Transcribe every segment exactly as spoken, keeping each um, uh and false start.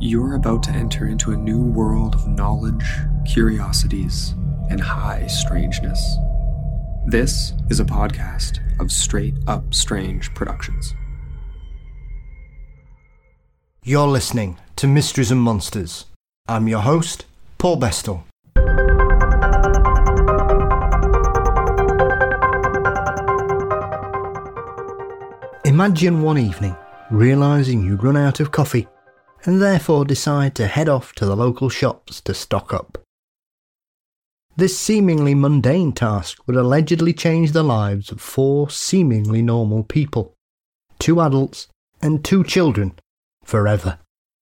You're about to enter into a new world of knowledge, curiosities, and high strangeness. This is a podcast of Straight Up Strange Productions. You're listening to Mysteries and Monsters. I'm your host, Paul Bestel. Imagine one evening, realising you'd run out of coffee, and therefore decide to head off to the local shops to stock up. This seemingly mundane task would allegedly change the lives of four seemingly normal people, two adults and two children, forever.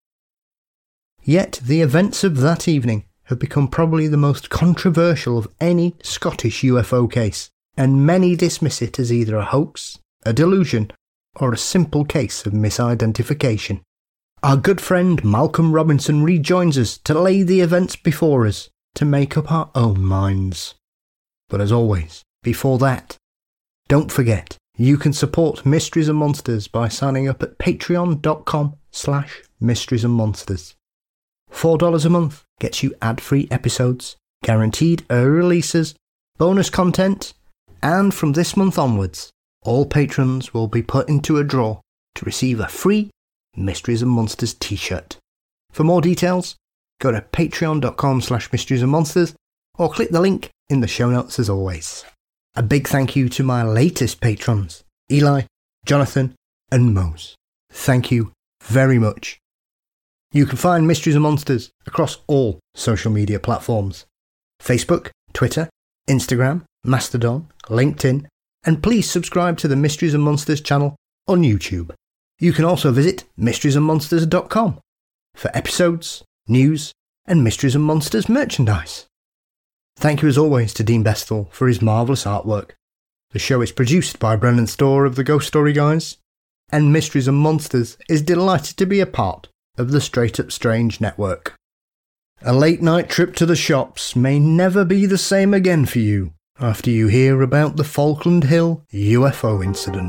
Yet the events of that evening have become probably the most controversial of any Scottish U F O case, and many dismiss it as either a hoax, a delusion, or a simple case of misidentification. Our good friend Malcolm Robinson rejoins us to lay the events before us to make up our own minds. But as always, before that, don't forget, you can support Mysteries and Monsters by signing up at patreon.com slash mysteries and monsters. four dollars a month gets you ad-free episodes, guaranteed early releases, bonus content, and from this month onwards, all patrons will be put into a draw to receive a free Mysteries and Monsters t-shirt. For more details, go to patreon.com slash mysteries and monsters or click the link in the show notes as always. A big thank you to my latest patrons, Eli, Jonathan and Mose. Thank you very much. You can find Mysteries and Monsters across all social media platforms: Facebook, Twitter, Instagram, Mastodon, LinkedIn, and please subscribe to the Mysteries and Monsters channel on YouTube. You can also visit mysteries and monsters dot com for episodes, news, and Mysteries and Monsters merchandise. Thank you as always to Dean Bestel for his marvellous artwork. The show is produced by Brennan Storr of the Ghost Story Guys, and Mysteries and Monsters is delighted to be a part of the Straight Up Strange network. A late night trip to the shops may never be the same again for you after you hear about the Falkland Hill U F O incident.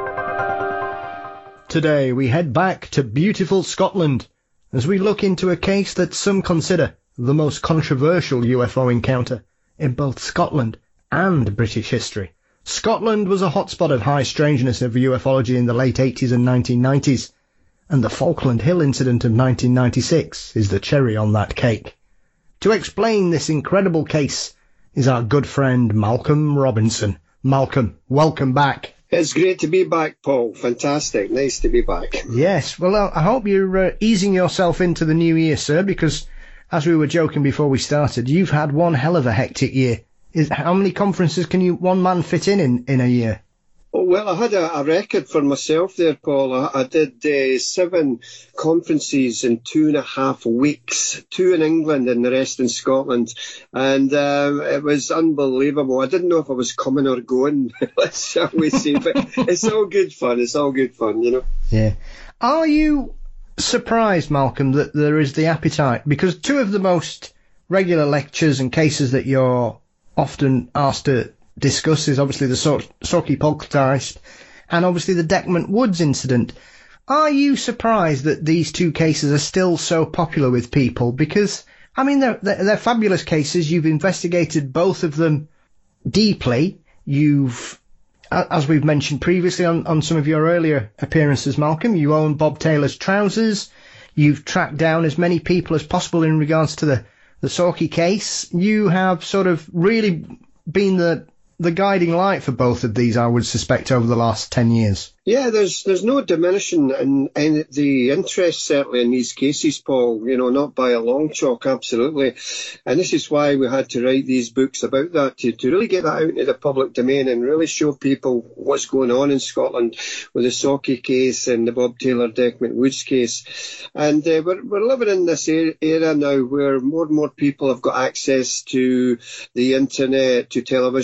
Today we head back to beautiful Scotland as we look into a case that some consider the most controversial U F O encounter in both Scotland and British history. Scotland was a hotspot of high strangeness of ufology in the late eighties and nineteen nineties, and the Falkland Hill incident of nineteen ninety-six is the cherry on that cake. To explain this incredible case is our good friend Malcolm Robinson. Malcolm, welcome back. It's great to be back, Paul. Fantastic. Nice to be back. Yes. Well, I hope you're uh, easing yourself into the new year, sir, because as we were joking before we started, you've had one hell of a hectic year. Is, how many conferences can you one man fit in in, in a year? Oh, well, I had a, a record for myself there, Paul. I, I did uh, seven conferences in two and a half weeks, two in England and the rest in Scotland. And um, it was unbelievable. I didn't know if I was coming or going, shall we say. But it's all good fun. It's all good fun, you know. Yeah. Are you surprised, Malcolm, that there is the appetite? Because two of the most regular lectures and cases that you're often asked to discuss is obviously the Sorky Poltergeist and obviously the Deckmont Woods incident. Are you surprised that these two cases are still so popular with people? Because, I mean, they're, they're, they're fabulous cases. You've investigated both of them deeply. You've, as we've mentioned previously on, on some of your earlier appearances, Malcolm, you own Bob Taylor's trousers. You've tracked down as many people as possible in regards to the, the Sorky case. You have sort of really been the the guiding light for both of these, I would suspect, over the last ten years. Yeah, there's there's no diminishing in, in the interest, certainly, in these cases, Paul, you know, not by a long chalk, absolutely. And this is why we had to write these books about that, to, to really get that out into the public domain and really show people what's going on in Scotland with the Sorky case and the Bob Taylor Deckmont Woods case. And uh, we're, we're living in this era now where more and more people have got access to the internet, to television shows,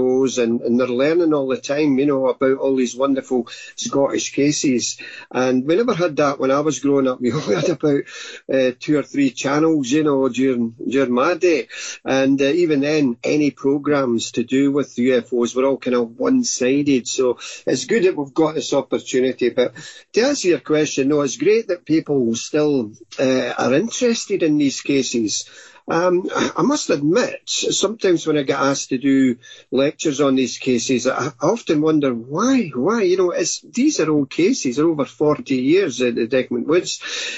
shows, and, and they're learning all the time, you know, about all these wonderful Scottish cases. And we never had that when I was growing up. We only had about uh, two or three channels, you know, during during my day. And uh, even then, any programmes to do with U F Os were all kind of one-sided. So it's good that we've got this opportunity. But to answer your question, no, it's great that people still uh, are interested in these cases. Um, I must admit, sometimes when I get asked to do lectures on these cases, I often wonder why, why, you know, it's, these are old cases, they're over forty years at the Decmont Woods,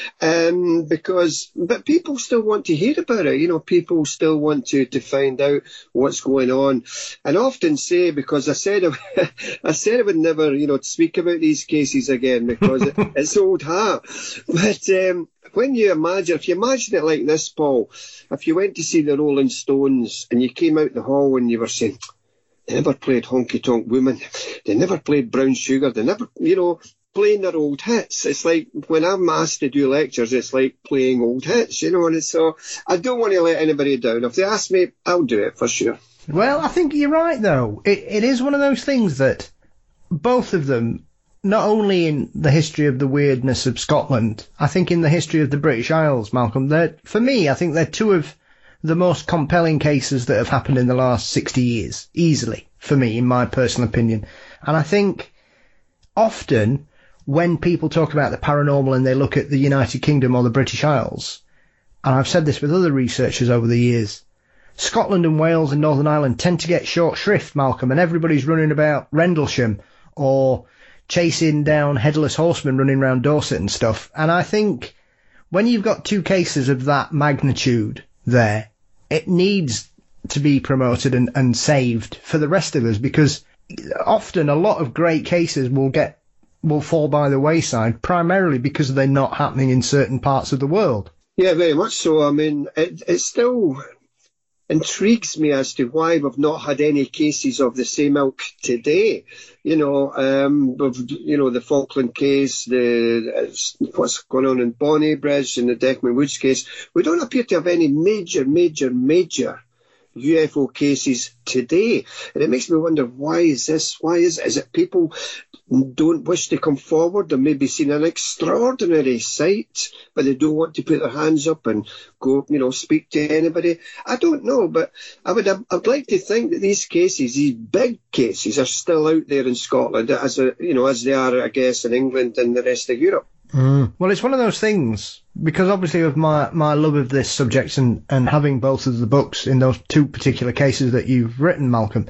um, because, but people still want to hear about it, you know, people still want to, to find out what's going on. And I often say, because I said, I, I said I would never, you know, speak about these cases again, because it, it's old hat. But, um, when you imagine, if you imagine it like this, Paul, if you went to see the Rolling Stones and you came out the hall and you were saying, they never played Honky Tonk Woman, they never played Brown Sugar, they never, you know, playing their old hits. It's like, when I'm asked to do lectures, it's like playing old hits, you know, and it's so, I don't want to let anybody down. If they ask me, I'll do it for sure. Well, I think you're right, though. It, it is one of those things that both of them, not only in the history of the weirdness of Scotland, I think in the history of the British Isles, Malcolm, they're, for me, I think they're two of the most compelling cases that have happened in the last sixty years, easily, for me, in my personal opinion. And I think often when people talk about the paranormal and they look at the United Kingdom or the British Isles, and I've said this with other researchers over the years, Scotland and Wales and Northern Ireland tend to get short shrift, Malcolm, and everybody's running about Rendlesham or chasing down headless horsemen running around Dorset and stuff. And I think when you've got two cases of that magnitude there, it needs to be promoted and, and saved for the rest of us, because often a lot of great cases will get will fall by the wayside, primarily because they're not happening in certain parts of the world. Yeah, very much so. I mean, it, it still intrigues me as to why we've not had any cases of the same ilk today. You know, um, we've, you know, the Falkland case, the what's going on in Bonnybridge and the Decmont Woods case. We don't appear to have any major, major, major U F O cases today. And it makes me wonder, why is this? Why is it? Is it people don't wish to come forward? They may be seen an extraordinary sight, but they don't want to put their hands up and go, you know, speak to anybody. I don't know, but I would I'd like to think that these cases, these big cases, are still out there in Scotland, as a, you know, as they are, I guess, in England and the rest of Europe. Mm. Well, it's one of those things, because obviously of my, my love of this subject and, and having both of the books in those two particular cases that you've written, Malcolm,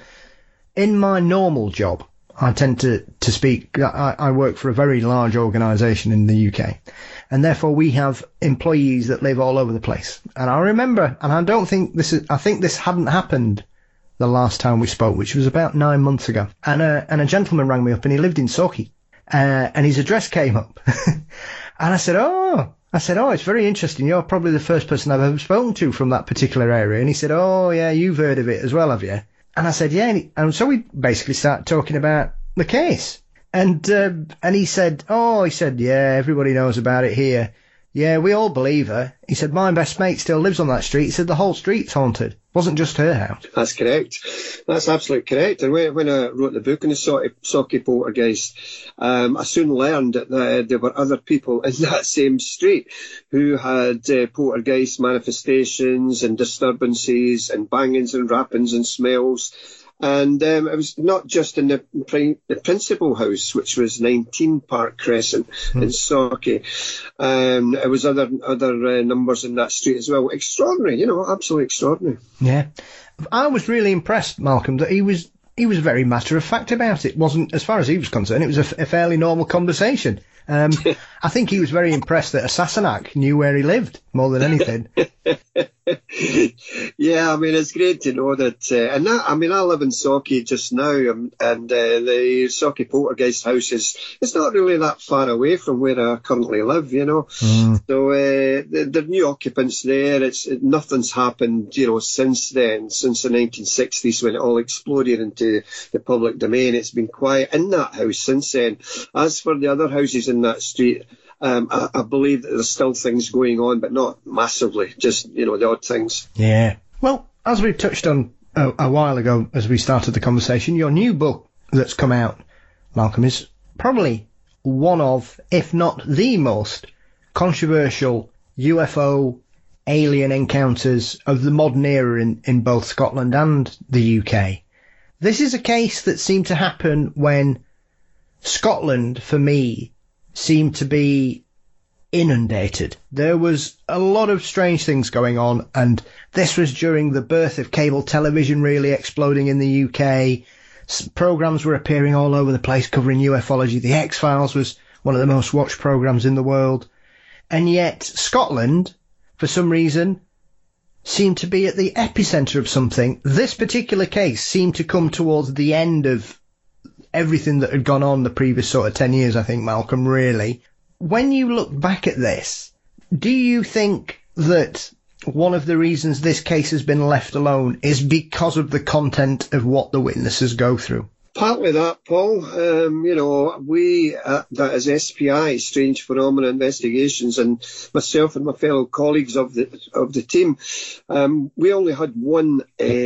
in my normal job, I tend to, to speak, I, I work for a very large organisation in the U K, and therefore we have employees that live all over the place. And I remember, and I don't think this is, I think this hadn't happened the last time we spoke, which was about nine months ago. And a, and a gentleman rang me up, and he lived in Sorky, uh, and his address came up. And I said, oh, I said, oh, it's very interesting. You're probably the first person I've ever spoken to from that particular area. And he said, oh, yeah, you've heard of it as well, have you? And I said, yeah. And, he, and so we basically started talking about the case. And uh, and he said, oh, he said, yeah, everybody knows about it here. Yeah, we all believe her. He said, my best mate still lives on that street. He said, the whole street's haunted. Wasn't just her house. That's correct. That's absolutely correct. And when, when I wrote the book on the Sorky poltergeist, um, I soon learned that uh, there were other people in that same street who had uh, poltergeist manifestations and disturbances and bangings and rappings and smells. And um, it was not just in the, pri- the principal house, which was nineteen Park Crescent mm. in Sorky. Um, it was other other uh, numbers in that street as well. Extraordinary, you know, absolutely extraordinary. Yeah, I was really impressed, Malcolm, that he was he was very matter of fact about it. Wasn't, as far as he was concerned, it was a, a fairly normal conversation. Um, I think he was very impressed that a Sassenach knew where he lived more than anything. Yeah, I mean, it's great to know that. Uh, and that, I mean, I live in Sorky just now, um, and uh, the Sorky poltergeist house is it's not really that far away from where I currently live, you know. Mm. So uh, the, the new occupants there, it's it, nothing's happened, you know, since then, since the nineteen sixties when it all exploded into the public domain. It's been quiet in that house since then. As for the other houses in that street, Um, I, I believe that there's still things going on, but not massively, just, you know, the odd things. Yeah. Well, as we've touched on a, a while ago as we started the conversation, your new book that's come out, Malcolm, is probably one of, if not the most controversial U F O alien encounters of the modern era in, in both Scotland and the U K. This is a case that seemed to happen when Scotland, for me, seemed to be inundated. There was a lot of strange things going on, and this was during the birth of cable television really exploding in the U K. Programs were appearing all over the place covering ufology. The X-Files was one of the most watched programs in the world. And yet Scotland, for some reason, seemed to be at the epicenter of something. This particular case seemed to come towards the end of everything that had gone on the previous sort of ten years, I think, Malcolm, really. When you look back at this, do you think that one of the reasons this case has been left alone is because of the content of what the witnesses go through? Partly that, Paul. Um, you know, we, uh, that is S P I, Strange Phenomena Investigations, and myself and my fellow colleagues of the of the team, um, we only had one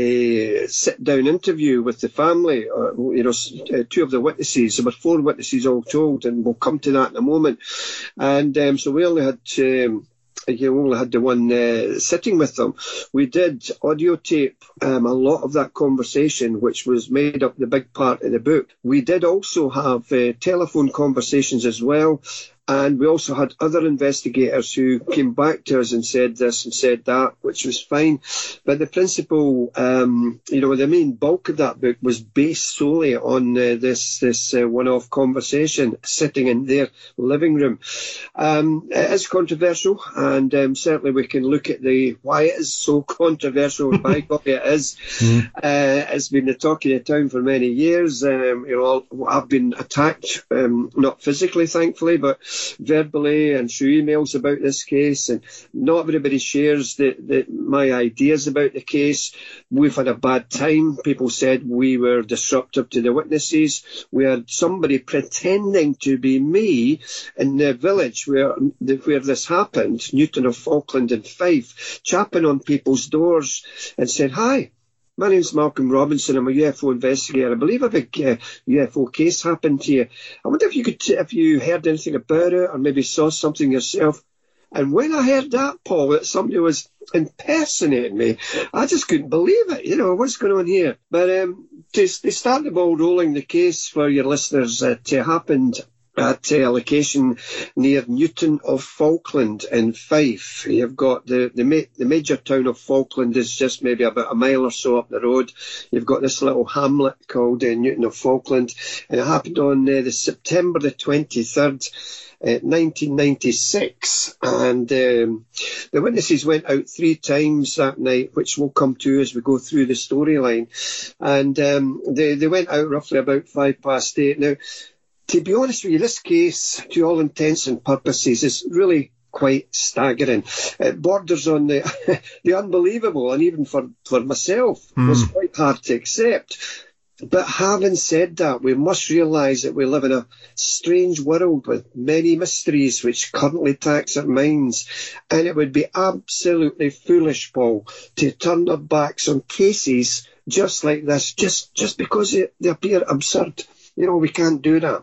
uh, sit-down interview with the family, uh, you know, uh, two of the witnesses. There were four witnesses all told, and we'll come to that in a moment. And um, so we only had... Um, You only had the one uh, sitting with them. We did audio tape um, a lot of that conversation, which was made up the big part of the book. We did also have uh, telephone conversations as well. And we also had other investigators who came back to us and said this and said that, which was fine. But the principal, um, you know, the main bulk of that book was based solely on uh, this this uh, one-off conversation sitting in their living room. Um, it is controversial, and um, certainly we can look at the why it is so controversial. By God, it is. Mm. Uh, it's been the talk of the town for many years. Um, you know, I've been attacked, um, not physically, thankfully, but verbally and through emails about this case, and not everybody shares the, the, my ideas about the case. We've had a bad time. People said we were disruptive to the witnesses. We had somebody pretending to be me in the village where where this happened, Newton of Falkland and Fife, chapping on people's doors and said, "Hi, my name's Malcolm Robinson. I'm a U F O investigator. I believe a big uh, U F O case happened to you. I wonder if you could, if you heard anything about it or maybe saw something yourself." And when I heard that, Paul, that somebody was impersonating me, I just couldn't believe it. You know, what's going on here? But um, to, to start the ball rolling, the case for your listeners, it uh, happened at a location near Newton of Falkland in Fife. You've got the, the, ma- the major town of Falkland is just maybe about a mile or so up the road. You've got this little hamlet called uh, Newton of Falkland, and it happened on uh, the September the twenty-third, uh, nineteen ninety-six, and um, the witnesses went out three times that night, which we'll come to as we go through the storyline, and um, they, they went out roughly about five past eight. Now, to be honest with you, this case, to all intents and purposes, is really quite staggering. It borders on the the unbelievable, and even for, for myself, mm. was quite hard to accept. But having said that, we must realise that we live in a strange world with many mysteries which currently tax our minds, and it would be absolutely foolish, Paul, to turn our backs on cases just like this, just, just because they, they appear absurd. You know, we can't do that.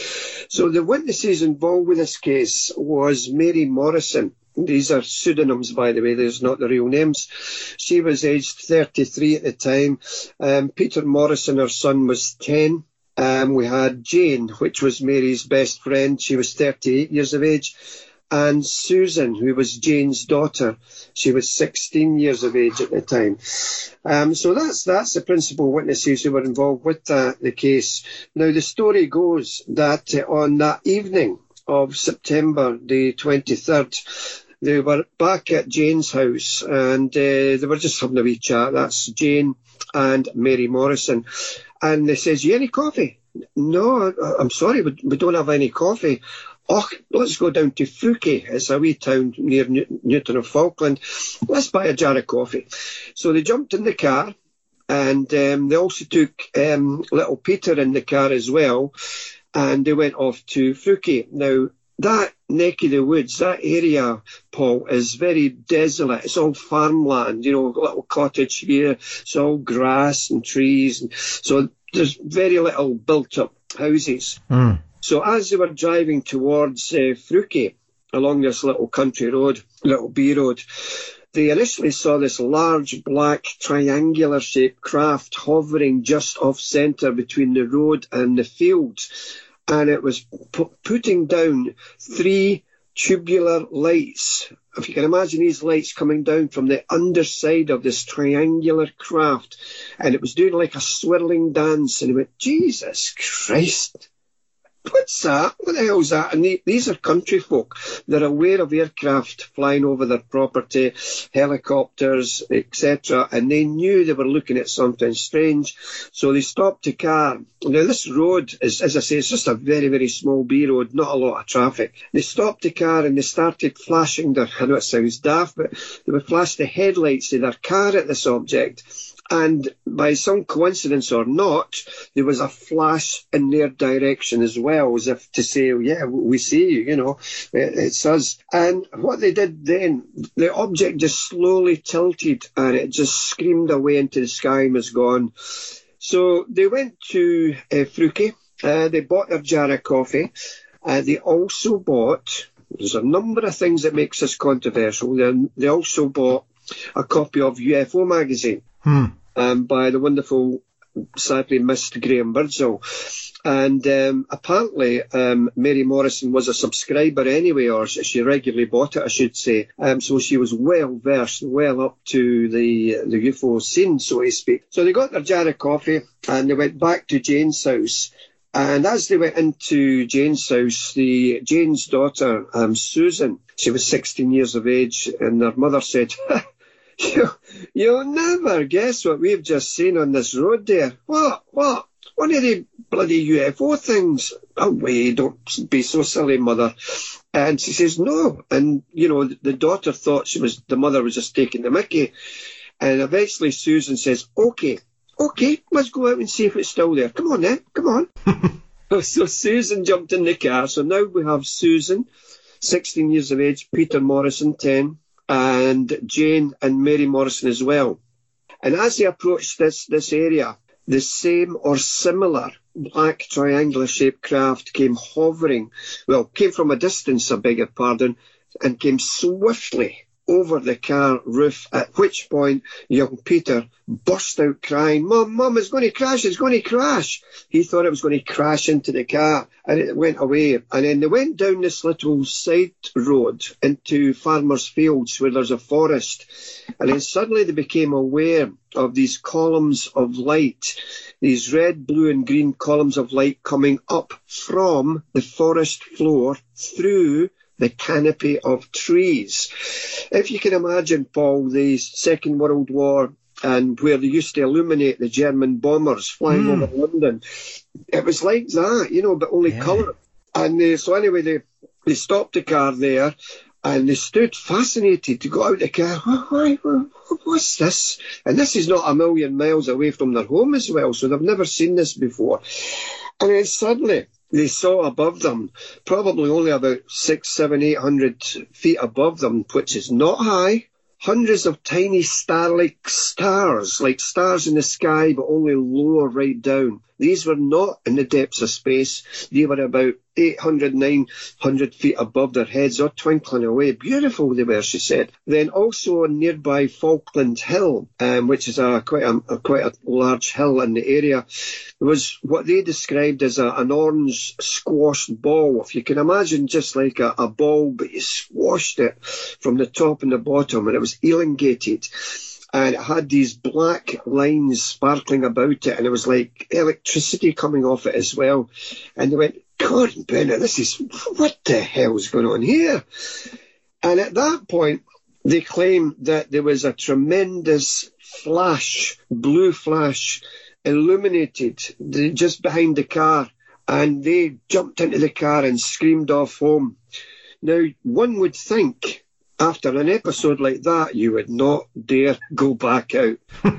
So the witnesses involved with this case was Mary Morrison. These are pseudonyms, by the way. There's not the real names. She was aged thirty-three at the time. Um, Peter Morrison, her son, was ten. Um, we had Jane, which was Mary's best friend. She was thirty-eight years of age. And Susan, who was Jane's daughter, she was sixteen years of age at the time. Um, so that's that's the principal witnesses who were involved with uh, the case. Now, the story goes that uh, on that evening of September the twenty-third, they were back at Jane's house, and uh, they were just having a wee chat. That's Jane and Mary Morrison. And they says, "You any coffee?" "No, I'm sorry, we, we don't have any coffee." "Oh, let's go down to Fouquet. It's a wee town near New- Newton of Falkland. Let's buy a jar of coffee." So they jumped in the car, and um, they also took um, little Peter in the car as well, and they went off to Fouquet. Now, that neck of the woods, that area, Paul, is very desolate. It's all farmland, you know, little cottage here. It's all grass and trees. And so there's very little built-up houses. Mm. So as they were driving towards uh, Fruke, along this little country road, little B road, they initially saw this large black triangular-shaped craft hovering just off-centre between the road and the fields. And it was pu- putting down three tubular lights. If you can imagine these lights coming down from the underside of this triangular craft. And it was doing like a swirling dance. And he went, Jesus Christ, what's that? What the hell's that? And they, these are country folk. They're aware of aircraft flying over their property, helicopters, et cetera. And they knew they were looking at something strange. So they stopped the car. Now, this road, is, as I say, it's just a very, very small B road, not a lot of traffic. They stopped the car and they started flashing their, I know it sounds daft, but they would flash the headlights of their car at this object. And by some coincidence or not, there was a flash in their direction as well, as if to say, oh, yeah, we see you, you know, it's us. And what they did then, the object just slowly tilted and it just screamed away into the sky and was gone. So they went to uh, Fruke, uh, they bought their jar of coffee, uh, they also bought, there's a number of things that makes this controversial, they, they also bought a copy of U F O magazine. Hmm. Um, by the wonderful, sadly missed Graham Birdsall. And um, apparently um, Mary Morrison was a subscriber anyway, or she regularly bought it, I should say. Um, so she was well versed, well up to the the U F O scene, so to speak. So they got their jar of coffee and they went back to Jane's house. And as they went into Jane's house, the Jane's daughter, um, Susan, she was sixteen years of age, and her mother said, You, you'll never guess what we've just seen on this road there. What? What? One of the bloody U F O things. Oh, wait, don't be so silly, mother. And she says, no. And, you know, the daughter thought she was, the mother was just taking the mickey. And eventually Susan says, okay, okay, let's go out and see if it's still there. Come on then, come on. So Susan jumped in the car. So now we have Susan, sixteen years of age, Peter Morrison, ten, and Jane and Mary Morrison as well. And as they approached this, this area, the same or similar black triangular-shaped craft came hovering, well, came from a distance, I beg your pardon, and came swiftly over the car roof, at which point young Peter burst out crying, Mum, Mum, it's going to crash, it's going to crash. He thought it was going to crash into the car, and it went away. And then they went down this little side road into farmers' fields where there's a forest. And then suddenly they became aware of these columns of light, these red, blue and green columns of light coming up from the forest floor through the canopy of trees. If you can imagine, Paul, the Second World War and where they used to illuminate the German bombers flying mm. over London, it was like that, you know, but only yeah. colour. And uh, so anyway, they, they stopped the car there and they stood fascinated to go out the car. Why, what's this? And this is not a million miles away from their home as well, so they've never seen this before. And then suddenly they saw above them, probably only about six, seven, eight hundred feet above them, which is not high, hundreds of tiny star-like stars, like stars in the sky, but only lower right down. These were not in the depths of space. They were about eight hundred, nine hundred feet above their heads, or twinkling away. Beautiful they were, she said. Then also on nearby Falkland Hill, um, which is a quite a, a quite a large hill in the area, was what they described as a, an orange squashed ball. If you can imagine, just like a, a ball, but you squashed it from the top and the bottom, and it was elongated. And it had these black lines sparkling about it, and it was like electricity coming off it as well. And they went, God, Bennett, this is, what the hell's going on here? And at that point, they claimed that there was a tremendous flash, blue flash, illuminated just behind the car. And they jumped into the car and screamed off home. Now, one would think, after an episode like that, you would not dare go back out.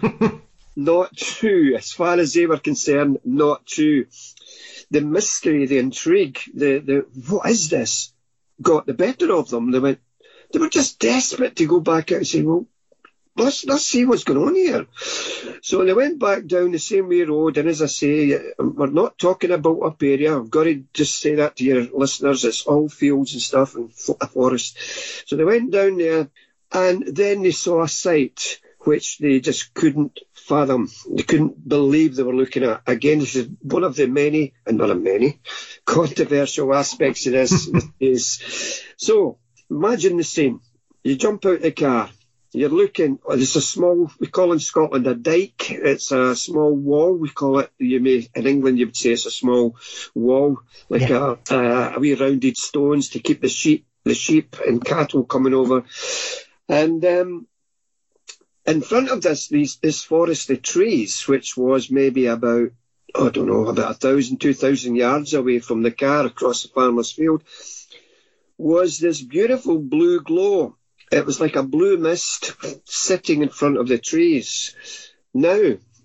Not true. As far as they were concerned, not true. The mystery, the intrigue, the, the what is this? got the better of them. They went, they were just desperate to go back out and say, well, let's, let's see what's going on here. So they went back down the same way road, and as I say, we're not talking about up area. I've got to just say that to your listeners. It's all fields and stuff and forest. So they went down there, and then they saw a sight which they just couldn't fathom. They couldn't believe they were looking at. Again, this is one of the many, and not a many, controversial aspects of this. is So, imagine the scene. You jump out the car. You're looking, there's a small, we call in Scotland a dyke. It's a small wall, we call it. You may, in England, you would say it's a small wall, like yeah. a, a, a wee rounded stones to keep the sheep, the sheep and cattle coming over. And um, in front of this, these, this forest of trees, which was maybe about, I don't know, about a thousand, two thousand yards away from the car across the farmer's field, was this beautiful blue glow. It was like a blue mist sitting in front of the trees. Now,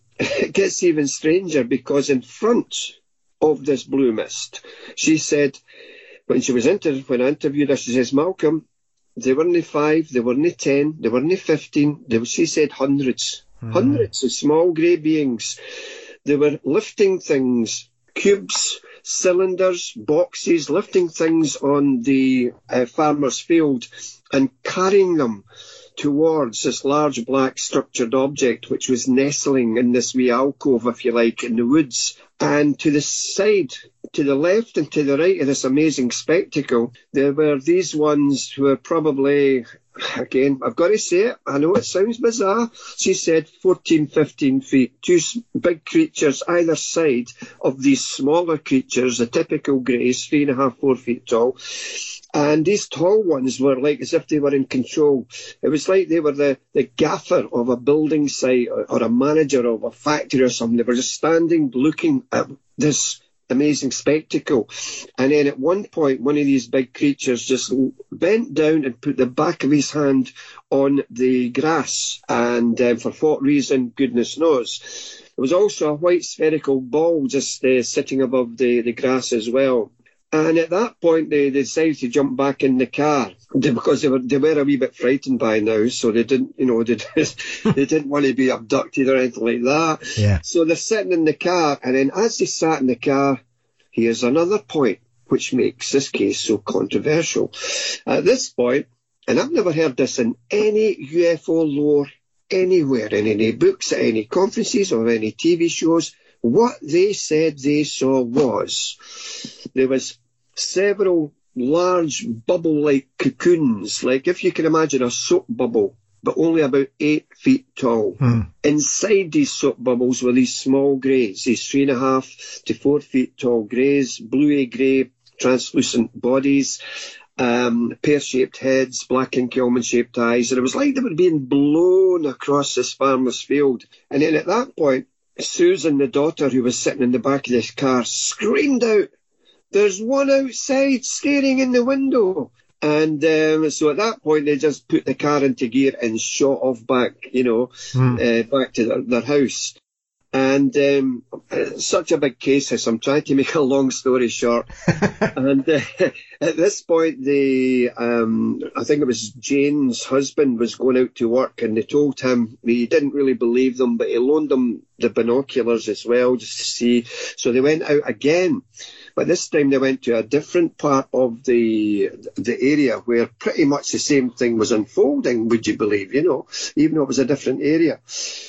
it gets even stranger, because in front of this blue mist, she said, when she was inter- when I interviewed her, she says, Malcolm, they weren't five, they weren't ten, they weren't fifteen. They were, she said hundreds, mm. hundreds of small grey beings. They were lifting things, cubes, cylinders, boxes, lifting things on the uh, farmer's field and carrying them towards this large black structured object which was nestling in this wee alcove, if you like, in the woods. And to the side, to the left and to the right of this amazing spectacle, there were these ones who were probably, again, I've got to say it, I know it sounds bizarre, she said fourteen, fifteen feet, two big creatures either side of these smaller creatures, the typical greys, three and a half, four feet tall. And these tall ones were like as if they were in control. It was like they were the, the gaffer of a building site, or, or a manager of a factory or something. They were just standing looking at this amazing spectacle. And then at one point, one of these big creatures just bent down and put the back of his hand on the grass. And uh, for what reason, goodness knows. There was also a white spherical ball just uh, sitting above the, the grass as well. And at that point, they, they decided to jump back in the car because they were they were a wee bit frightened by now, so they didn't, you know, they, they didn't want to be abducted or anything like that. Yeah. So they're sitting in the car, and then as they sat in the car, here's another point which makes this case so controversial. At this point, and I've never heard this in any U F O lore anywhere, in any books, at any conferences or any T V shows, what they said they saw was there was several large bubble-like cocoons, like if you can imagine a soap bubble, but only about eight feet tall. Hmm. Inside these soap bubbles were these small greys, these three and a half to four feet tall greys, bluey grey, translucent bodies, um, pear-shaped heads, black and almond-shaped eyes, and it was like they were being blown across this farmer's field. And then at that point, Susan, the daughter who was sitting in the back of this car, screamed out, "There's one outside staring in the window." And um, so at that point, they just put the car into gear and shot off back, you know, mm. uh, back to their, their house. And um, such a big case, as I'm trying to make a long story short. and uh, at this point, the um, I think it was Jane's husband was going out to work, and they told him he didn't really believe them, but he loaned them the binoculars as well just to see. So they went out again. But this time they went to a different part of the the area where pretty much the same thing was unfolding, would you believe, you know, even though it was a different area.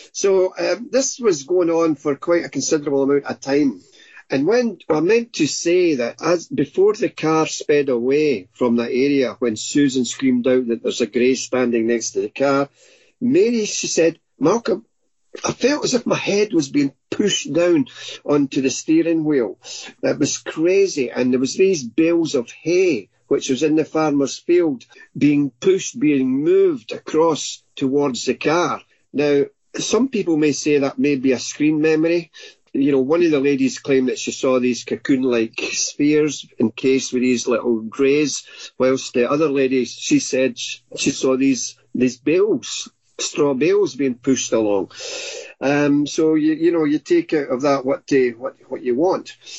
So um, this was going on for quite a considerable amount of time. And when I meant to say that as before the car sped away from that area, when Susan screamed out that there's a grey standing next to the car, Mary, she said, "Malcolm, I felt as if my head was being pushed down onto the steering wheel. It was crazy. And there was these bales of hay, which was in the farmer's field, being pushed, being moved across towards the car." Now, some people may say that may be a screen memory. You know, one of the ladies claimed that she saw these cocoon-like spheres encased with these little greys, whilst the other lady, she said she saw these these bales, straw bales being pushed along. Um, so, you, you know, you take out of that what, to, what, what you want.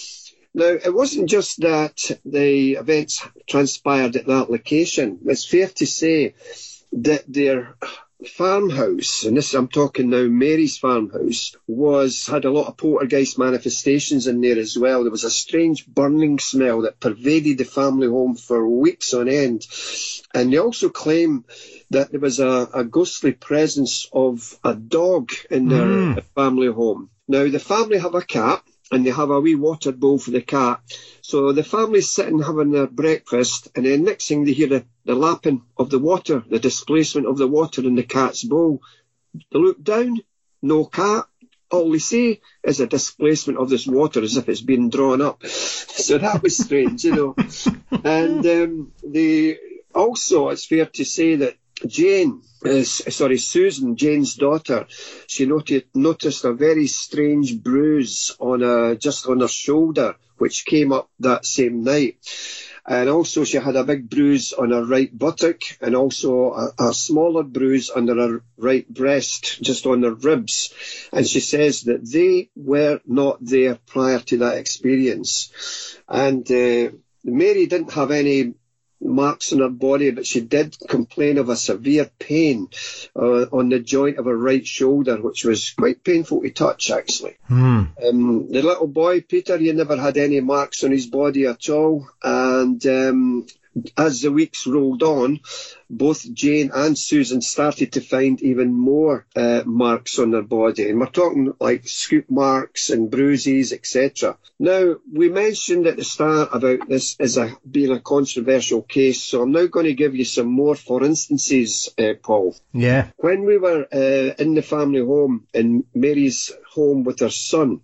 Now, it wasn't just that the events transpired at that location. It's fair to say that their farmhouse, and this I'm talking now Mary's farmhouse, was had a lot of poltergeist manifestations in there as well. There was a strange burning smell that pervaded the family home for weeks on end. And they also claim that there was a, a ghostly presence of a dog in their mm. family home. Now, the family have a cat, and they have a wee water bowl for the cat. So the family's sitting having their breakfast, and then next thing they hear the, the lapping of the water, the displacement of the water in the cat's bowl. They look down, no cat. All they see is a displacement of this water as if it's been drawn up. So that was strange, you know. And um, they also, it's fair to say that Jane, uh, sorry, Susan, Jane's daughter, she noted, noticed a very strange bruise on a, just on her shoulder, which came up that same night. And also she had a big bruise on her right buttock, and also a, a smaller bruise under her right breast, just on her ribs. And she says that they were not there prior to that experience. And uh, Mary didn't have any marks on her body, but she did complain of a severe pain uh, on the joint of her right shoulder, which was quite painful to touch, actually. Mm. Um, the little boy, Peter, he never had any marks on his body at all. And um, as the weeks rolled on, both Jane and Susan started to find even more uh, marks on their body. And we're talking like scoop marks and bruises, et cetera. Now, we mentioned at the start about this as a being a controversial case, so I'm now going to give you some more for instances, uh, Paul. Yeah. When we were uh, in the family home, in Mary's home with her son,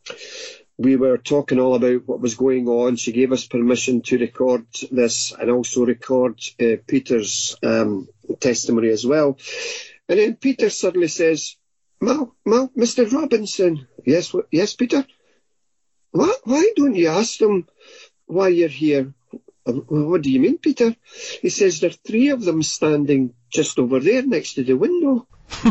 we were talking all about what was going on. She gave us permission to record this and also record uh, Peter's um, testimony as well. And then Peter suddenly says, Mal, Mal, Mister Robinson. Yes, w- yes, Peter? What? Why don't you ask them why you're here? What do you mean, Peter? He says there are three of them standing just over there next to the window.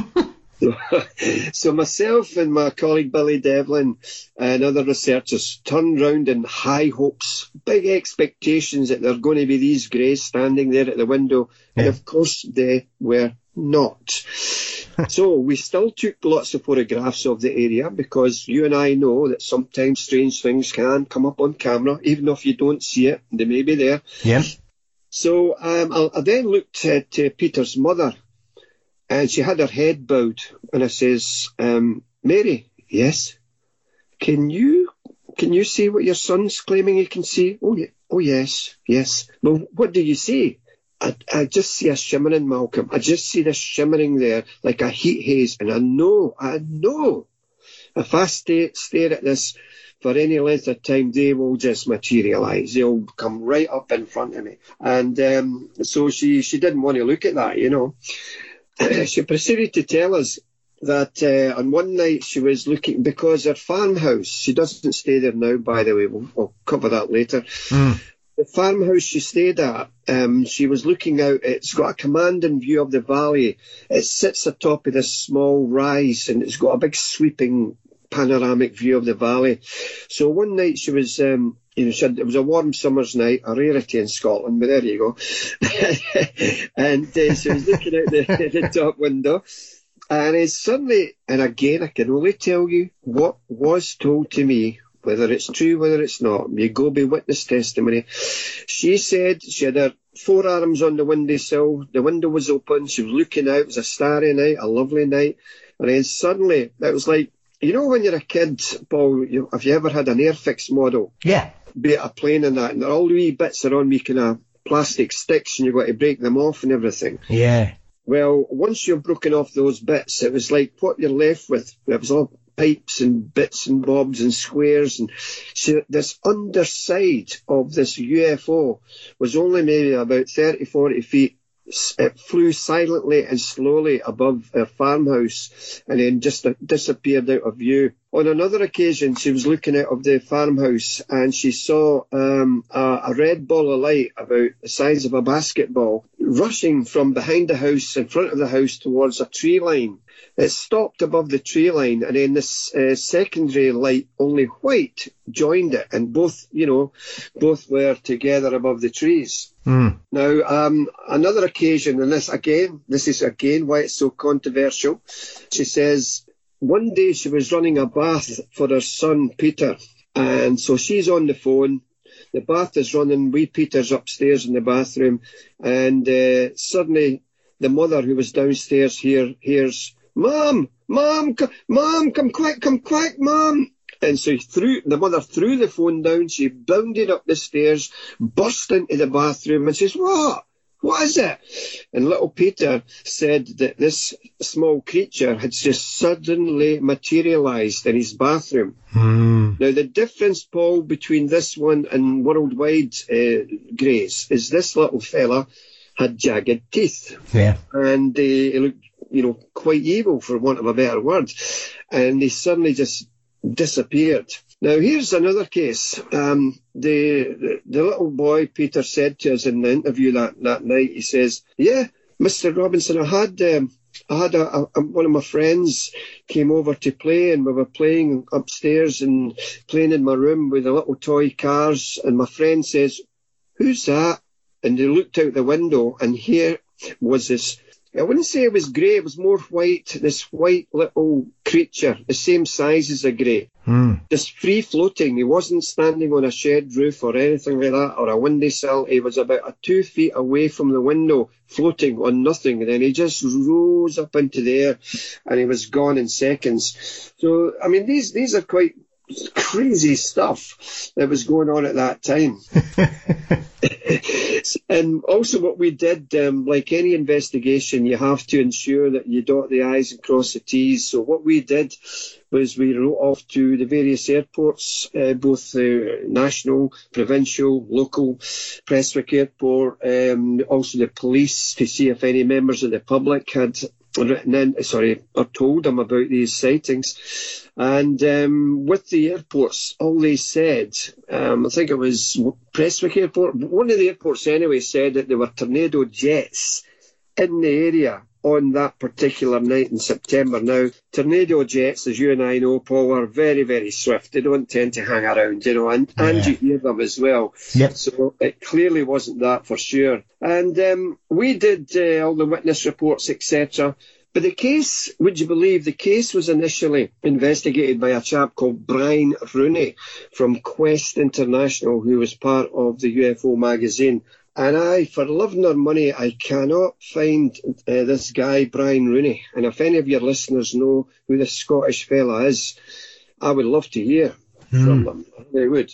So myself and my colleague Billy Devlin and other researchers turned round in high hopes, big expectations that there are going to be these greys standing there at the window. Yeah. And of course they were not. So we still took lots of photographs of the area, because you and I know that sometimes strange things can come up on camera, even if you don't see it, they may be there. Yeah. So um, I, I then looked at uh, Peter's mother, and she had her head bowed, and I says, um, Mary, yes, can you can you see what your son's claiming he can see? Oh, yeah. Oh yes, yes. Well, what do you see? I, I just see a shimmering, Malcolm. I just see this shimmering there, like a heat haze, and I know, I know, if I stay, stare at this for any length of time, they will just materialise. They'll come right up in front of me. And um, so she, she didn't want to look at that, you know. She proceeded to tell us that uh, on one night she was looking, because her farmhouse, she doesn't stay there now, by the way, we'll, we'll cover that later. Mm. The farmhouse she stayed at, um, she was looking out, it's got a commanding view of the valley. It sits atop of this small rise, and it's got a big sweeping panoramic view of the valley. So one night she was... Um, You know, she had, it was a warm summer's night, a rarity in Scotland, but there you go. And uh, she was looking out the, the top window, and uh, suddenly, and again, I can only tell you what was told to me, whether it's true, whether it's not. You go be witness testimony. She said she had her forearms on the windowsill, the window was open, she was looking out, it was a starry night, a lovely night, and then suddenly, it was like, you know when you're a kid, Paul, you, have you ever had an Airfix model? Yeah. Be it a plane and that, and all the wee bits are on wee kind of plastic sticks, and you've got to break them off and everything. Yeah. Well, once you've broken off those bits, it was like what you're left with. It was all pipes and bits and bobs and squares, and so this underside of this U F O was only maybe about thirty, forty feet. It flew silently and slowly above a farmhouse, and then just disappeared out of view. On another occasion, she was looking out of the farmhouse, and she saw um, a, a red ball of light about the size of a basketball rushing from behind the house, in front of the house, towards a tree line. It stopped above the tree line, and then this uh, secondary light, only white, joined it, and both, you know, both were together above the trees. Mm. Now, um, another occasion, and this again, this is again why it's so controversial. She says one day she was running a bath for her son Peter, and so she's on the phone. The bath is running, wee Peter's upstairs in the bathroom, and uh, suddenly the mother who was downstairs here hears, "Mom, Mom, c- Mom, come quick, come quick, Mom." And so he threw, the mother threw the phone down, she bounded up the stairs, burst into the bathroom and says, "What? What is it?" And little Peter said that this small creature had just suddenly materialised in his bathroom. Mm. Now, the difference, Paul, between this one and Worldwide uh, Grace is this little fella had jagged teeth. Yeah. And uh, he looked, you know, quite evil, for want of a better word. And he suddenly just disappeared. Now, here's another case. Um, the, the the little boy, Peter, said to us in the interview that, that night, he says, "Yeah, Mister Robinson, I had um, I had a, a, one of my friends came over to play, and we were playing upstairs and playing in my room with the little toy cars, and my friend says, 'Who's that?' And they looked out the window, and here was this, I wouldn't say it was grey, it was more white, this white little creature, the same size as a grey, Mm. just free floating. He wasn't standing on a shed roof or anything like that, or a windowsill. He was about a two feet away from the window, floating on nothing, and then he just rose up into the air, and he was gone in seconds. So, I mean, these these are quite crazy stuff that was going on at that time. And also what we did, um, like any investigation, you have to ensure that you dot the I's and cross the T's. So what we did was we wrote off to the various airports, uh, both uh, national, provincial, local, Prestwick Airport, um, also the police, to see if any members of the public had written in, sorry, or told them about these sightings. And um, with the airports, all they said, um, I think it was Prestwick Airport, one of the airports anyway, said that there were tornado jets in the area on that particular night in September. Now, tornado jets, as you and I know, Paul, are very, very swift. They don't tend to hang around, you know, and, yeah. and you hear them as well. Yep. So it clearly wasn't that for sure. And um, we did uh, all the witness reports, et cetera. But the case, would you believe, the case was initially investigated by a chap called Brian Rooney from Quest International, who was part of the U F O magazine. And I, for love nor money, I cannot find uh, this guy, Brian Rooney. And if any of your listeners know who this Scottish fella is, I would love to hear mm. from them. They would.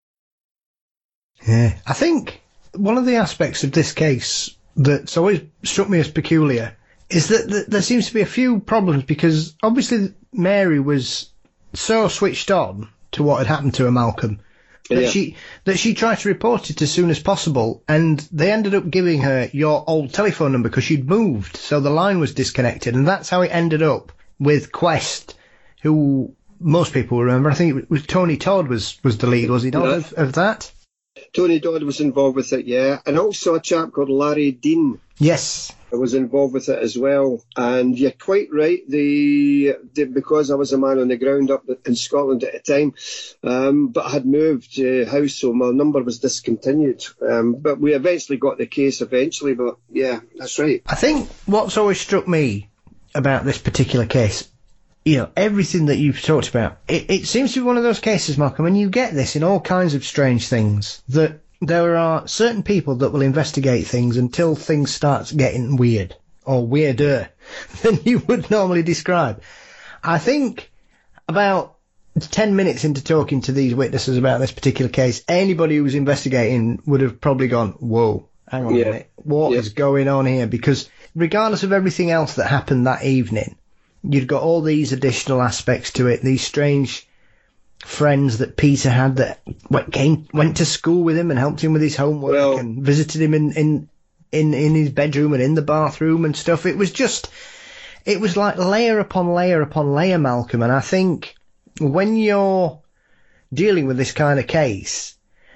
Yeah. I think one of the aspects of this case that's always struck me as peculiar is that th- there seems to be a few problems, because obviously Mary was so switched on to what had happened to her, Malcolm, that yeah. she that she tried to report it as soon as possible, and they ended up giving her your old telephone number because she'd moved, so the line was disconnected, and that's how it ended up with Quest, who most people remember. I think it was Tony Todd was, was the lead, was he not, yeah. of, of that? Tony Todd was involved with it, yeah, and also a chap called Larry Dean. Yes. Was involved with it as well. And you're quite right, the, the because I was a man on the ground up in Scotland at the time, um, but I had moved uh, house, so my number was discontinued. Um, but we eventually got the case eventually, but yeah, that's right. I think what's always struck me about this particular case, you know, everything that you've talked about, it, it seems to be one of those cases, Malcolm, and you get this in all kinds of strange things, that there are certain people that will investigate things until things start getting weird, or weirder than you would normally describe. I think about ten minutes into talking to these witnesses about this particular case, anybody who was investigating would have probably gone, whoa, hang on yeah. a minute, what yeah. is going on here? Because regardless of everything else that happened that evening, you'd got all these additional aspects to it, these strange friends that Peter had that went, came, went to school with him and helped him with his homework well, and visited him in, in, in, in his bedroom and in the bathroom and stuff. It was just, it was like layer upon layer upon layer, Malcolm. And I think when you're dealing with this kind of case,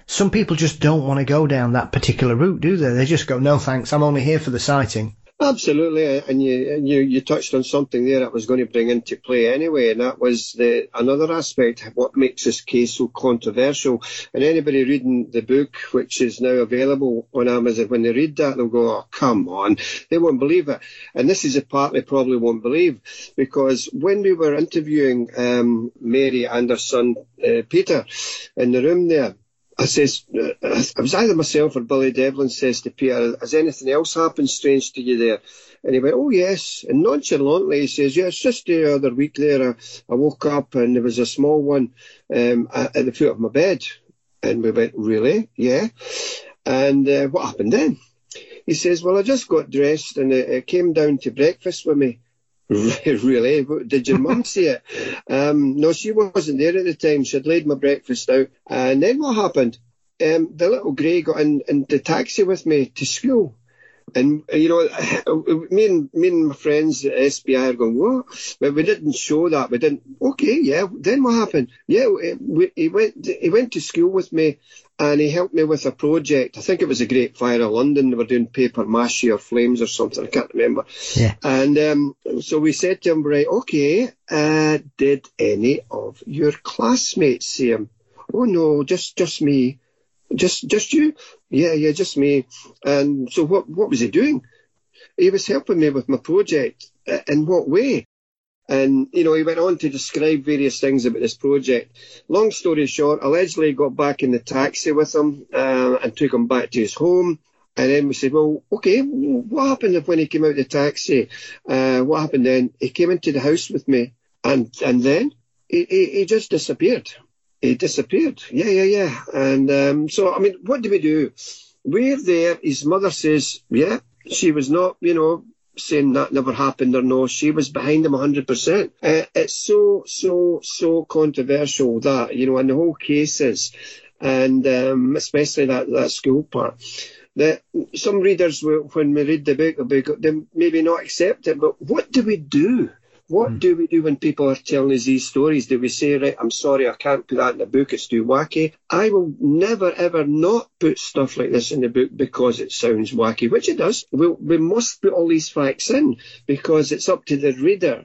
some people just don't want to go down that particular route, do they? They just go, no thanks, I'm only here for the sighting. Absolutely, and you, and you you touched on something there that I was going to bring into play anyway, and that was the another aspect of what makes this case so controversial. And anybody reading the book, which is now available on Amazon, when they read that, they'll go, oh, come on, they won't believe it. And this is the part they probably won't believe, because when we were interviewing um, Mary and her son uh, Peter in the room there, I says, it was either myself or Billy Devlin says to Peter, has anything else happened strange to you there? And he went, oh, yes. And nonchalantly, he says, yeah, it's just the other week there, I, I woke up and there was a small one um, at, at the foot of my bed. And we went, really? Yeah. And uh, what happened then? He says, well, I just got dressed and it, it came down to breakfast with me. Really? Did your mum see it? Um, no, she wasn't there at the time. She had laid my breakfast out. And then what happened? Um, the little Grey got in, in the taxi with me to school. And, you know, me and me and my friends at S B I are going, what? But we didn't show that. We didn't. Okay, yeah. Then what happened? Yeah, we, he went he went to school with me and he helped me with a project. I think it was a Great Fire of London. They were doing paper mache or flames or something. I can't remember. Yeah. And um, so we said to him, right, okay, uh, did any of your classmates see him? Oh, no, just just me. Just just you? Yeah, yeah, just me. And so what what was he doing? He was helping me with my project. In what way? And, you know, he went on to describe various things about this project. Long story short, allegedly got back in the taxi with him uh, and took him back to his home. And then we said, well, okay, what happened when he came out of the taxi? Uh, what happened then? He came into the house with me. And, and then he, he, he just disappeared. He disappeared. Yeah, yeah, yeah. And um, so, I mean, what do we do? We're there. His mother says, yeah, she was not, you know, saying that never happened or no. She was behind him one hundred percent. Uh, it's so, so, so controversial that, you know, and the whole case is, and um, especially that, that school part, that some readers, will, when we read the book, will be, they maybe not accept it, but what do we do? What mm. do we do when people are telling us these stories? Do we say, right, I'm sorry, I can't put that in the book, it's too wacky? I will never, ever not put stuff like this in the book because it sounds wacky, which it does. We, we must put all these facts in because it's up to the reader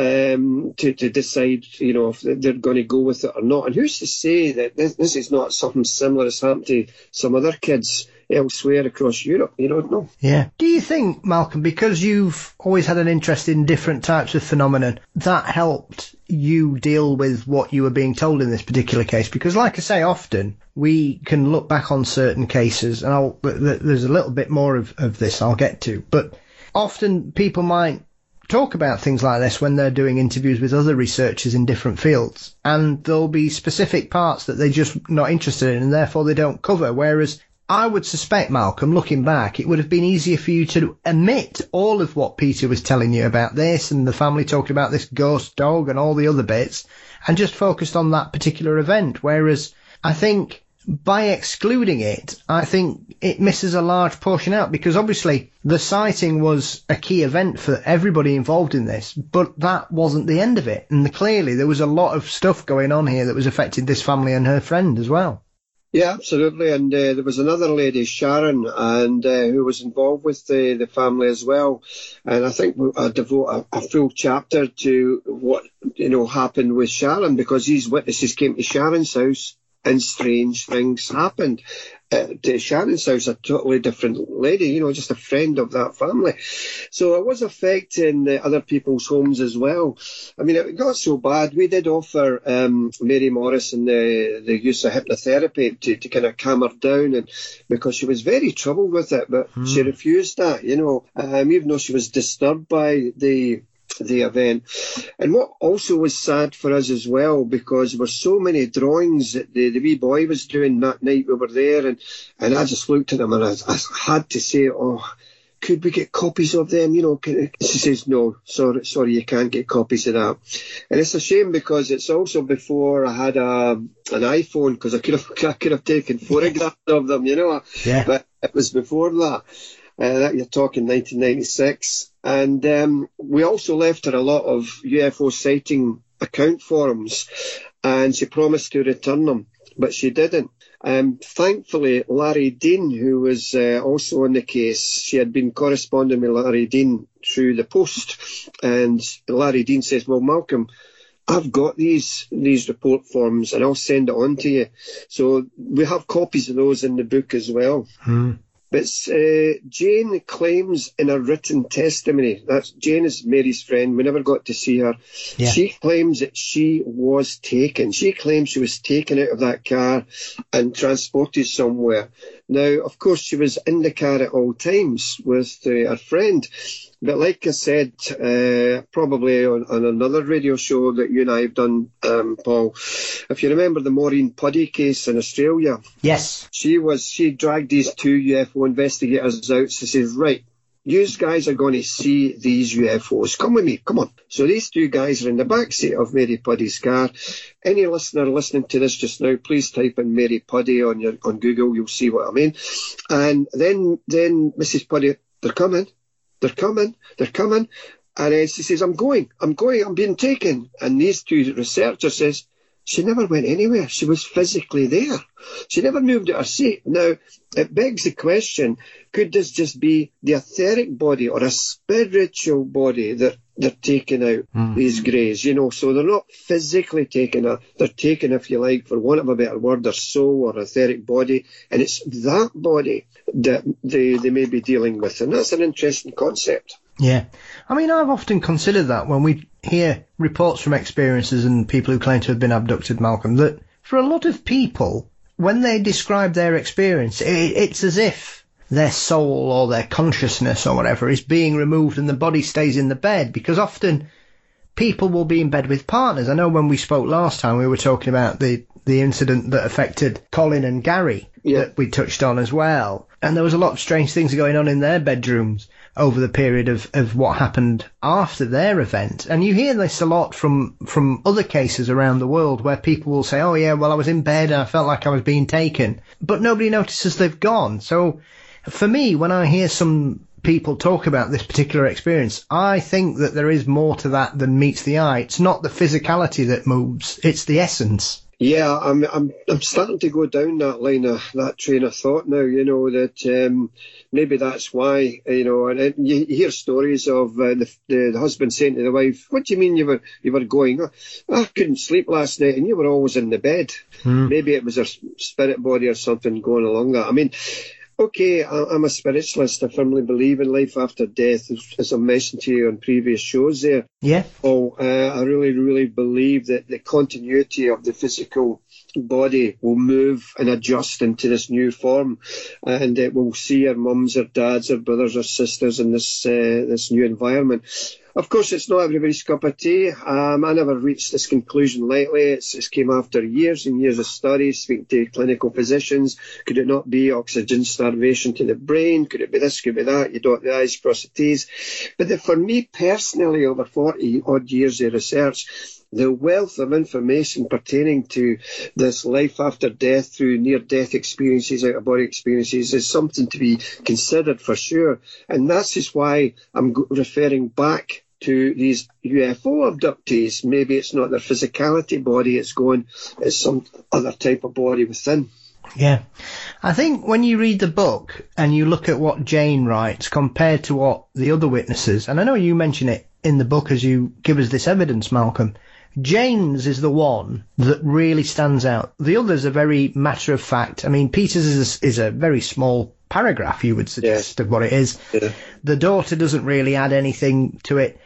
um, to, to decide, you know, if they're going to go with it or not. And who's to say that this, this is not something similar that's happened to some other kids elsewhere across Europe? You don't know. Yeah. Do you think, Malcolm, because you've always had an interest in different types of phenomenon, that helped you deal with what you were being told in this particular case? Because, like I say, often we can look back on certain cases, and I'll, there's a little bit more of, of this I'll get to, but often people might talk about things like this when they're doing interviews with other researchers in different fields, and there'll be specific parts that they're just not interested in and therefore they don't cover, whereas I would suspect, Malcolm, looking back, it would have been easier for you to omit all of what Peter was telling you about this and the family talking about this ghost dog and all the other bits and just focused on that particular event. Whereas I think by excluding it, I think it misses a large portion out because obviously the sighting was a key event for everybody involved in this, but that wasn't the end of it. And clearly there was a lot of stuff going on here that was affecting this family and her friend as well. Yeah, absolutely. And uh, there was another lady, Sharon, and uh, who was involved with the, the family as well. And I think I devote a, a full chapter to what, you know, happened with Sharon, because these witnesses came to Sharon's house and strange things happened. Uh, to Sharon's house, a totally different lady, you know, just a friend of that family. So it was affecting uh, other people's homes as well. I mean, it got so bad. We did offer um, Mary Morrison the, the use of hypnotherapy to, to kind of calm her down, and because she was very troubled with it, but mm. she refused that, you know, um, even though she was disturbed by the the event. And what also was sad for us as well, because there were so many drawings that the, the wee boy was doing that night we were there, and, and I just looked at him and I, I had to say, oh, could we get copies of them? You know, can, she says, no, sorry, sorry, you can't get copies of that. And it's a shame because it's also before I had a, an iPhone, because I could have I could have taken photographs of them, you know. Yeah. But it was before that. Uh, that you're talking nineteen ninety-six. And um, we also left her a lot of U F O sighting account forms, and she promised to return them, but she didn't. Um, thankfully, Larry Dean, who was uh, also on the case, she had been corresponding with Larry Dean through the post, and Larry Dean says, well, Malcolm, I've got these these report forms and I'll send it on to you. So we have copies of those in the book as well. Hmm. But uh, Jane claims in her written testimony, that's Jane is Mary's friend, we never got to see her. Yeah. She claims that she was taken. She claims she was taken out of that car and transported somewhere. Now, of course, she was in the car at all times with uh, her friend. But like I said, uh, probably on, on another radio show that you and I have done, um, Paul, if you remember the Maureen Puddy case in Australia. Yes. She was, she dragged these two U F O investigators out. She says, right, you guys are going to see these U F Os. Come with me, come on. So these two guys are in the back seat of Mary Puddy's car. Any listener listening to this just now, please type in Mary Puddy on your on Google. You'll see what I mean. And then, then Missus Puddy, they're coming. They're coming, they're coming. And then she says, I'm going, I'm going, I'm being taken. And these two researchers says, she never went anywhere. She was physically there. She never moved out her seat. Now, it begs the question, could this just be the etheric body or a spiritual body that they're taking out, mm. these greys, you know? So they're not physically taking her, they're taking, if you like, for want of a better word, their soul or etheric body, and it's that body that they, they may be dealing with, and that's an interesting concept. Yeah. I mean, I've often considered that when we hear reports from experiences and people who claim to have been abducted, Malcolm, that for a lot of people, when they describe their experience, it, it's as if their soul or their consciousness or whatever is being removed and the body stays in the bed, because often people will be in bed with partners. I know when we spoke last time, we were talking about the, the incident that affected Colin and Gary, yeah, that we touched on as well. And there was a lot of strange things going on in their bedrooms over the period of, of what happened after their event. And you hear this a lot from, from other cases around the world where people will say, oh yeah, well, I was in bed and I felt like I was being taken, but nobody notices they've gone. So for me, when I hear some people talk about this particular experience, I think that there is more to that than meets the eye. It's not the physicality that moves, it's the essence. Yeah, I'm I'm I'm starting to go down that line of that train of thought now. You know that um, maybe that's why. You know, and, and you hear stories of uh, the, the the husband saying to the wife, "What do you mean you were you were going? Oh, I couldn't sleep last night, and you were always in the bed." Hmm. Maybe it was her spirit body or something going along that. I mean. Okay, I'm a spiritualist. I firmly believe in life after death, as I mentioned to you on previous shows there. Yeah. Oh, uh, I really, really believe that the continuity of the physical body will move and adjust into this new form, and it will see our mums, our dads, our brothers, our sisters in this uh, this new environment. Of course, it's not everybody's cup of tea. Um, I never reached this conclusion lightly. It's, it came after years and years of studies, speaking to clinical physicians. Could it not be oxygen starvation to the brain? Could it be this? Could it be that? You dot the I's, cross the T's. But the, for me personally, over forty odd years of research, the wealth of information pertaining to this life after death through near-death experiences, out-of-body experiences, is something to be considered for sure. And that's just why I'm referring back to these U F O abductees. Maybe it's not their physicality body it's going, it's some other type of body within. Yeah. I think when you read the book and you look at what Jane writes compared to what the other witnesses, and I know you mention it in the book as you give us this evidence, Malcolm, Jane's is the one that really stands out. The others are very matter of fact. I mean, Peter's is a, is a very small paragraph, you would suggest, yeah, of what it is. Yeah. The daughter doesn't really add anything to it.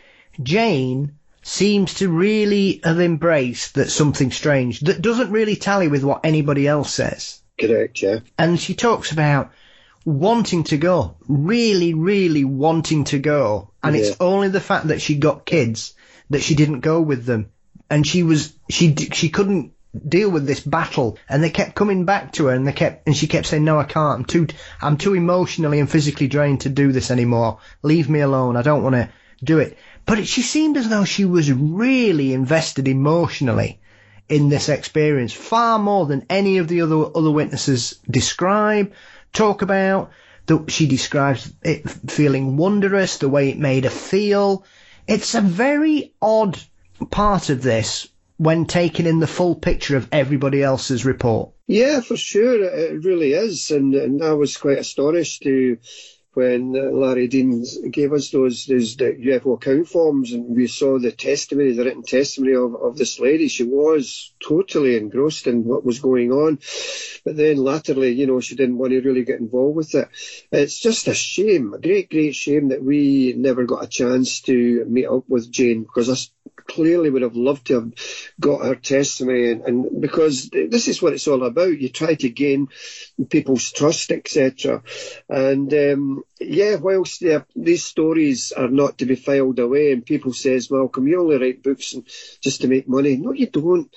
Jane seems to really have embraced that something strange that doesn't really tally with what anybody else says. Correct, yeah. And she talks about wanting to go, really, really wanting to go. And yeah, it's only the fact that she got kids that she didn't go with them. And she was, she, she couldn't deal with this battle, and they kept coming back to her, and they kept, and she kept saying, no, I can't, I'm too, I'm too emotionally and physically drained to do this anymore. Leave me alone. I don't want to do it. But it, she seemed as though she was really invested emotionally in this experience, far more than any of the other, other witnesses describe, talk about. The, she describes it feeling wondrous, the way it made her feel. It's a very odd part of this when taking in the full picture of everybody else's report. Yeah, for sure, it really is. And, and I was quite astonished to when uh, Larry Dean gave us those, those U F O account forms, and we saw the testimony, the written testimony of, of this lady. She was totally engrossed in what was going on. But then latterly, you know, she didn't want to really get involved with it. It's just a shame, a great, great shame that we never got a chance to meet up with Jane, because I clearly would have loved to have got her testimony. And, and because this is what it's all about. You try to gain people's trust, et cetera. And, um, yeah, whilst these stories are not to be filed away, and people says, Malcolm, you only write books just to make money. No, you don't.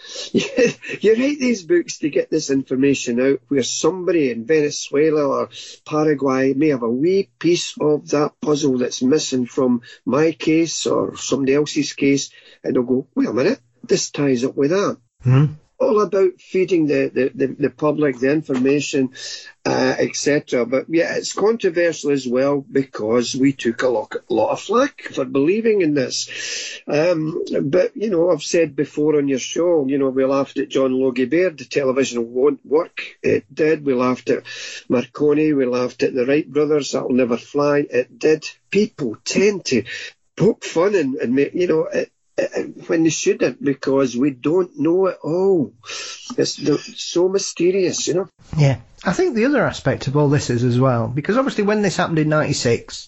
You write these books to get this information out where somebody in Venezuela or Paraguay may have a wee piece of that puzzle that's missing from my case or somebody else's case, and they'll go, wait a minute, this ties up with that. Mm-hmm. All about feeding the, the, the, the public the information, uh, et cetera. But yeah, it's controversial as well because we took a lot, a lot of flack for believing in this. Um, but, you know, I've said before on your show, you know, we laughed at John Logie Baird, the television won't work. It did. We laughed at Marconi. We laughed at the Wright brothers. That'll never fly. It did. People tend to poke fun and, and make, you know, it, when they shouldn't, because we don't know it all. It's so mysterious, you know. Yeah. I think the other aspect of all this is as well, because obviously when this happened in ninety-six,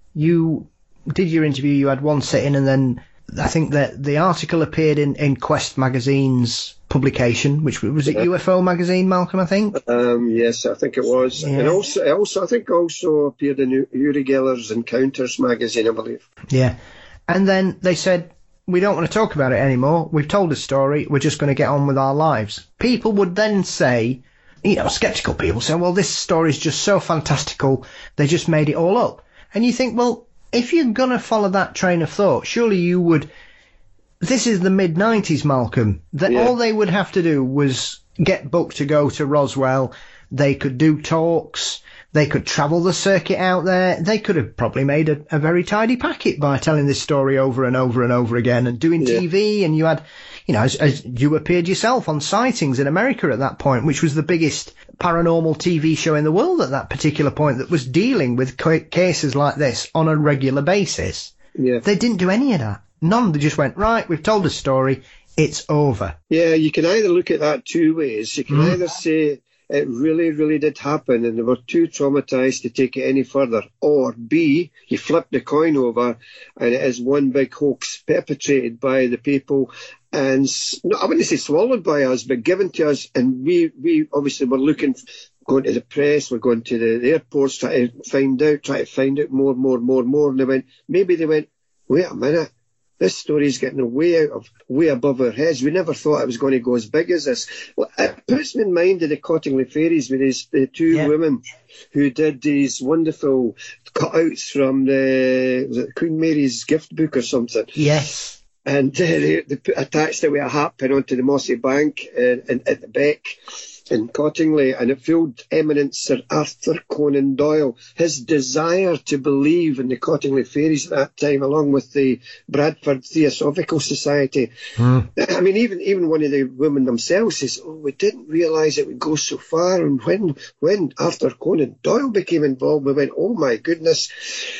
you did your interview, you had one sitting, and then I think that the article appeared in, in Quest magazine's publication, which was it, yeah. U F O magazine, Malcolm, I think? Um, yes, I think it was. Yeah. And also, also, I think also appeared in Uri Geller's Encounters magazine, I believe. Yeah. And then they said, we don't want to talk about it anymore. We've told the story. We're just going to get on with our lives. People would then say, you know, sceptical people say, well, this story is just so fantastical. They just made it all up. And you think, well, if you're going to follow that train of thought, surely you would. This is the mid nineties, Malcolm. That yeah. All they would have to do was get booked to go to Roswell. They could do talks. They could travel the circuit out there. They could have probably made a, a very tidy packet by telling this story over and over and over again and doing yeah. T V. And you had, you know, as, as you appeared yourself on Sightings in America at that point, which was the biggest paranormal T V show in the world at that particular point that was dealing with ca- cases like this on a regular basis. Yeah. They didn't do any of that. None. They just went, right, we've told the story. It's over. Yeah, you can either look at that two ways. You can mm. either say it really, really did happen and they were too traumatised to take it any further. Or B, you flip the coin over and it is one big hoax perpetrated by the people and, no, I wouldn't say swallowed by us, but given to us. And we, we obviously were looking, going to the press, we're going to the, the airports, trying to find out, try to find out more, more, more, more. And they went, maybe they went, wait a minute. This story's getting way out of, way above our heads. We never thought it was going to go as big as this. Well, it puts me in mind of the Cottingley Fairies with these the two yeah. women who did these wonderful cutouts from the, was it Queen Mary's gift book or something. Yes. And uh, they, they put, attached it with a hat pin onto the Mossy Bank uh, in, at the Beck in Cottingley, and it filled eminent Sir Arthur Conan Doyle. His desire to believe in the Cottingley Fairies at that time, along with the Bradford Theosophical Society. Mm. I mean, even even one of the women themselves says, oh, we didn't realise it would go so far. And when, when Arthur Conan Doyle became involved, we went, oh my goodness.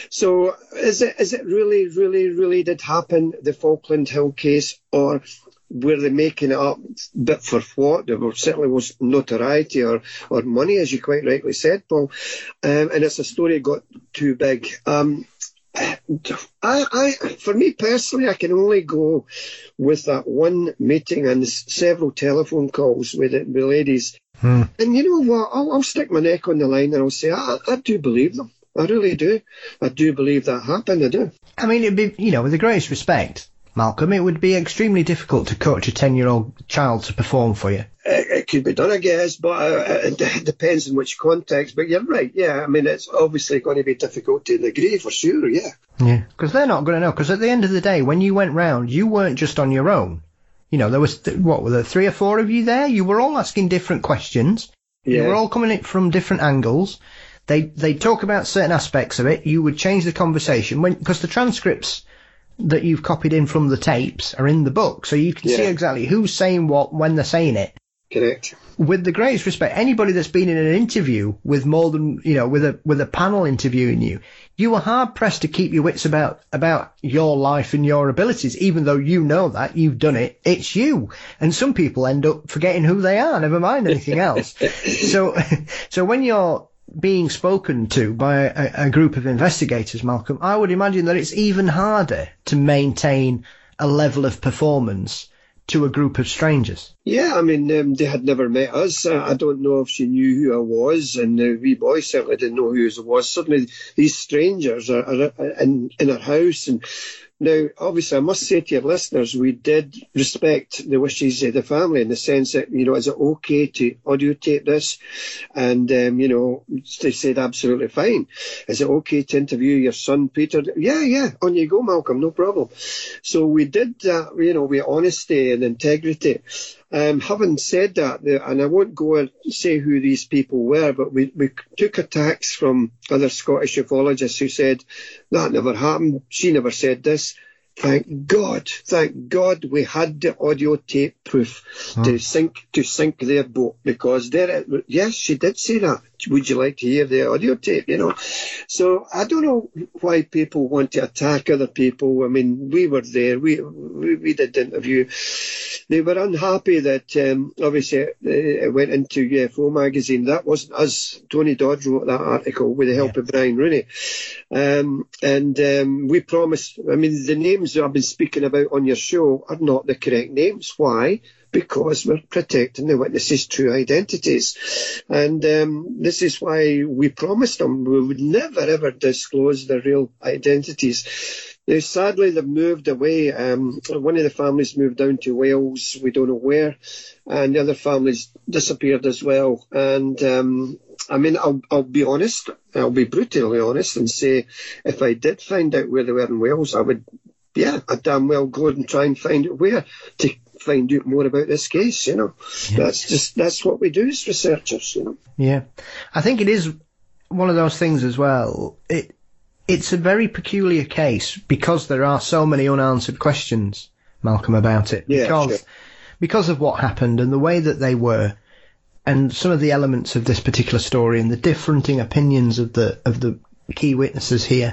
So is it is it really, really, really did happen, the Falkland Hill case, or were they making it up, but for what? There certainly was notoriety or, or money, as you quite rightly said, Paul. Um, and it's a story that got too big. Um, I, I, for me personally, I can only go with that one meeting and several telephone calls with the, the ladies. Hmm. And you know what? I'll, I'll stick my neck on the line and I'll say, I, I do believe them. I really do. I do believe that happened. I do. I mean, it'd be, you know, with the greatest respect, Malcolm, it would be extremely difficult to coach a ten-year-old child to perform for you. It, it could be done, I guess, but uh, it depends in which context. But you're right, yeah. I mean, it's obviously going to be difficult to a degree, for sure, yeah. Yeah, because they're not going to know. Because at the end of the day, when you went round, you weren't just on your own. You know, there was, th- what, were there three or four of you there? You were all asking different questions. Yeah. You were all coming in from different angles. They they talk about certain aspects of it. You would change the conversation when because the transcripts that you've copied in from the tapes are in the book, so you can yeah. see exactly who's saying what when they're saying it. Correct. With the greatest respect, anybody that's been in an interview with more than, you know, with a with a panel interviewing you, you are hard pressed to keep your wits about about your life and your abilities, even though you know that you've done it. It's you, and some people end up forgetting who they are. Never mind anything else. so, so when you're being spoken to by a, a group of investigators, Malcolm, I would imagine that it's even harder to maintain a level of performance to a group of strangers. Yeah, I mean, um, they had never met us. Uh, I don't know if she knew who I was, and the wee boy certainly didn't know who I was. Certainly, these strangers are, are, are in, in our house. And now, obviously, I must say to your listeners, we did respect the wishes of the family in the sense that, you know, is it okay to audio tape this? And, um, you know, they said absolutely fine. Is it okay to interview your son, Peter? Yeah, yeah, on you go, Malcolm, no problem. So we did that, you know, with honesty and integrity. Um, having said that, and I won't go and say who these people were, but we, we took attacks from other Scottish ufologists who said, that never happened, she never said this. Thank God, thank God we had the audio tape proof huh. to sink to sink their boat, because there, yes, she did say that. Would you like to hear the audio tape? You know, so I don't know why people want to attack other people. I mean, we were there. We we, we did the interview. They were unhappy that um, obviously it went into U F O magazine. That wasn't us. Tony Dodd wrote that article with the help yeah. of Brian Rooney, um, and um, we promised. I mean, the names that I've been speaking about on your show are not the correct names. Why? Because we're protecting the witnesses' true identities. And um, this is why we promised them we would never, ever disclose their real identities. Now, sadly, they've moved away. Um, one of the families moved down to Wales, we don't know where, and the other families disappeared as well. And um, I mean, I'll, I'll be honest, I'll be brutally honest and say, if I did find out where they were in Wales, I would, yeah, I'd damn well go and try and find out where to find out more about this case, you know. Yeah. That's just, that's what we do as researchers, you know. Yeah. I think it is one of those things as well. It It's a very peculiar case because there are so many unanswered questions, Malcolm, about it. Yeah, because, sure. because of what happened and the way that they were, and some of the elements of this particular story and the differing opinions of the of the key witnesses here.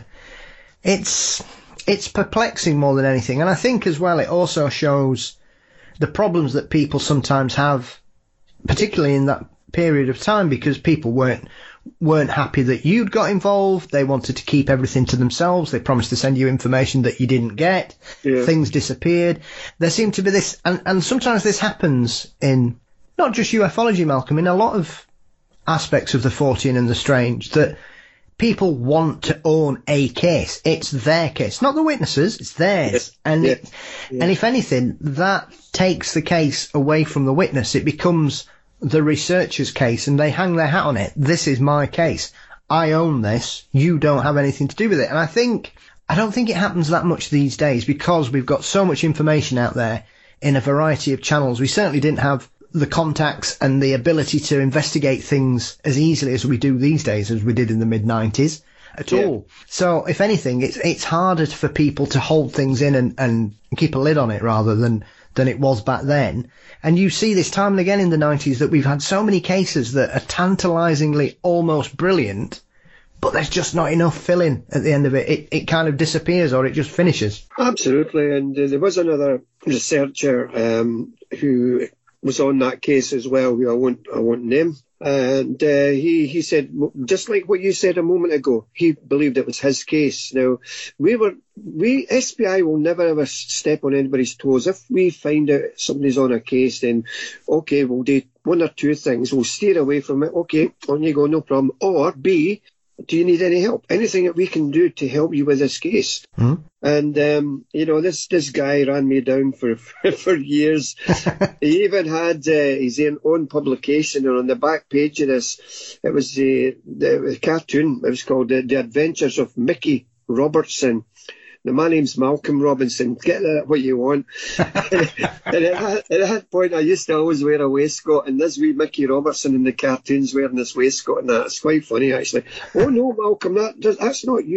It's it's perplexing more than anything. And I think as well it also shows the problems that people sometimes have, particularly in that period of time, because people weren't weren't happy that you'd got involved. They wanted to keep everything to themselves. They promised to send you information that you didn't get. Yeah. Things disappeared. There seemed to be this, and, and sometimes this happens in not just ufology, Malcolm, in a lot of aspects of the Fortean and the strange, that people want to own a case. It's their case, not the witnesses, it's theirs. Yeah. And yeah. It, yeah. and if anything, that takes the case away from the witness. It becomes the researcher's case, and they hang their hat on it. This is my case. I own this. You don't have anything to do with it. And I think, I don't think it happens that much these days because we've got so much information out there in a variety of channels. We certainly didn't have the contacts and the ability to investigate things as easily as we do these days, as we did in the mid nineties at yeah. all. So if anything, it's it's harder for people to hold things in and, and keep a lid on it rather than, than it was back then. And you see this time and again in the nineties that we've had so many cases that are tantalizingly almost brilliant, but there's just not enough filling at the end of it. It, it kind of disappears or it just finishes. Absolutely. And uh, there was another researcher um, who was on that case as well, who I won't, I won't name. And uh, he, he said, just like what you said a moment ago, he believed it was his case. Now, we were, we, S P I will never ever step on anybody's toes. If we find out somebody's on a case, then, okay, we'll do one or two things. We'll steer away from it. Okay, on you go, no problem. Or B, do you need any help? Anything that we can do to help you with this case? Mm-hmm. And, um, you know, this, this guy ran me down for, for years. He even had uh, his own publication, and on the back page of this, it was the, the cartoon. It was called the, the Adventures of Mickey Robertson. Now, my name's Malcolm Robinson. Get that what you want. And at, at that point, I used to always wear a waistcoat, and this wee Mickey Robertson in the cartoons wearing this waistcoat, and that's quite funny, actually. Oh, no, Malcolm, that, that's not you.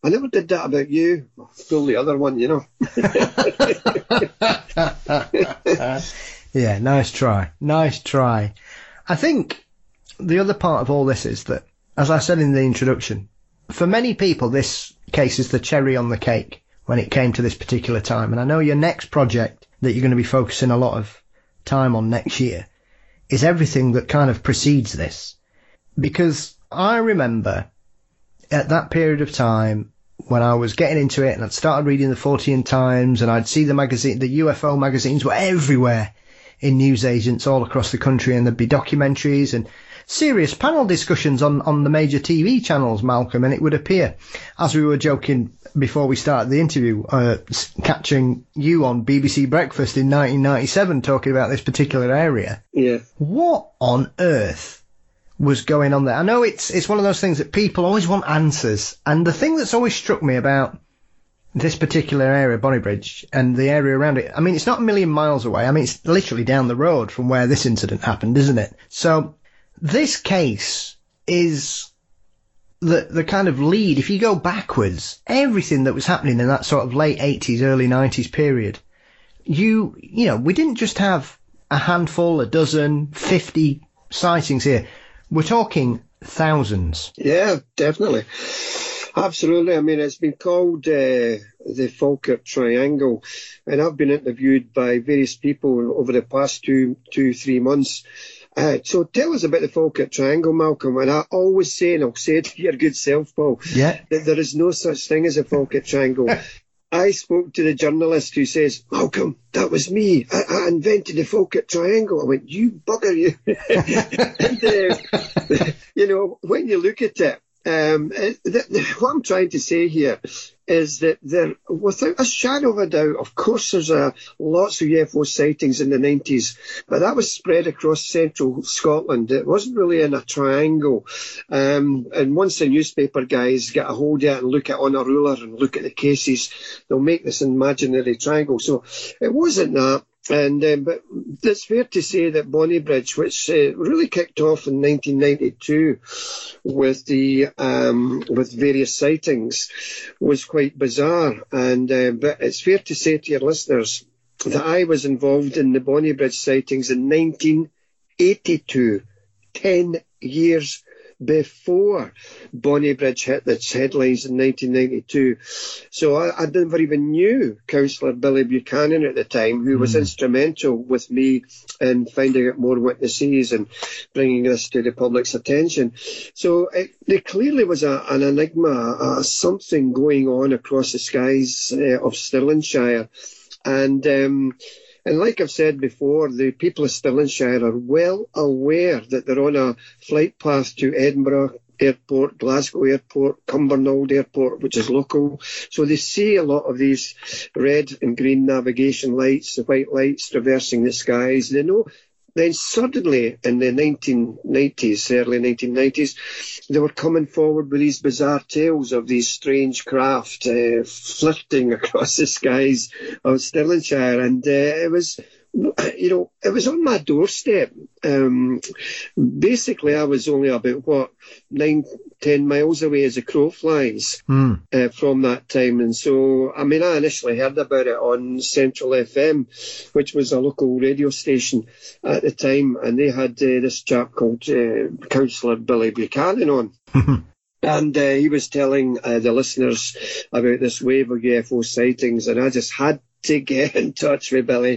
I never did that about you. Fool the other one, you know. Yeah, nice try. Nice try. I think the other part of all this is that, as I said in the introduction, for many people this case is the cherry on the cake when it came to this particular time. And I know your next project that you're going to be focusing a lot of time on next year is everything that kind of precedes this. Because I remember at that period of time when I was getting into it and I'd started reading the Fortean Times and I'd see the magazine, the U F O magazines were everywhere in newsagents all across the country, and there'd be documentaries and serious panel discussions on, on the major T V channels, Malcolm, and it would appear, as we were joking before we started the interview, uh, catching you on B B C Breakfast in nineteen ninety-seven talking about this particular area. Yeah. What on earth was going on there? I know it's it's one of those things that people always want answers, and the thing that's always struck me about this particular area, Bonnybridge, and the area around it, I mean, it's not a million miles away. I mean, it's literally down the road from where this incident happened, isn't it? So this case is the the kind of lead. If you go backwards, everything that was happening in that sort of late eighties, early nineties period, you you know, we didn't just have a handful, a dozen, fifty sightings here. We're talking thousands. Yeah, definitely. Absolutely. I mean, it's been called uh, the Falkirk Triangle, and I've been interviewed by various people over the past two, two, three months. Uh, so tell us about the Falkirk Triangle, Malcolm. And I always say, and I'll say it to your good self, Paul, yeah, that there is no such thing as a Falkirk Triangle. I spoke to the journalist who says, Malcolm, that was me. I, I invented the Falkirk Triangle. I went, you bugger, you. and, uh, you know, when you look at it, Um, th- th- what I'm trying to say here is that there, without a shadow of a doubt, of course there's a, lots of U F O sightings in the nineties, but that was spread across central Scotland. It wasn't really in a triangle. Um, and once the newspaper guys get a hold of it and look at it on a ruler and look at the cases, they'll make this imaginary triangle. So it wasn't that. And um, but it's fair to say that Bonnybridge, which uh, really kicked off in nineteen ninety-two with the um, with various sightings, was quite bizarre. And uh, but it's fair to say to your listeners that I was involved in the Bonnybridge sightings in nineteen eighty-two, ten years before Bonnybridge hit its headlines in nineteen ninety-two. So I, I never even knew Councillor Billy Buchanan at the time, who was mm. instrumental with me in finding out more witnesses and bringing this to the public's attention. So it, there clearly was a, an enigma, uh, something going on across the skies uh, of Stirlingshire. And um, And like I've said before, the people of Stirlingshire are well aware that they're on a flight path to Edinburgh Airport, Glasgow Airport, Cumbernauld Airport, which is local. So they see a lot of these red and green navigation lights, the white lights traversing the skies. They know. Then suddenly, in the nineteen nineties, early nineteen nineties, they were coming forward with these bizarre tales of these strange craft uh, flirting across the skies of Stirlingshire. And uh, it was, you know, it was on my doorstep. Um, basically, I was only about, what, nine, ten miles away as a crow flies mm. uh, from that time. And so, I mean, I initially heard about it on Central F M, which was a local radio station at the time. And they had uh, this chap called uh, Councillor Billy Buchanan on. And uh, he was telling uh, the listeners about this wave of U F O sightings. And I just had to get in touch with Billy.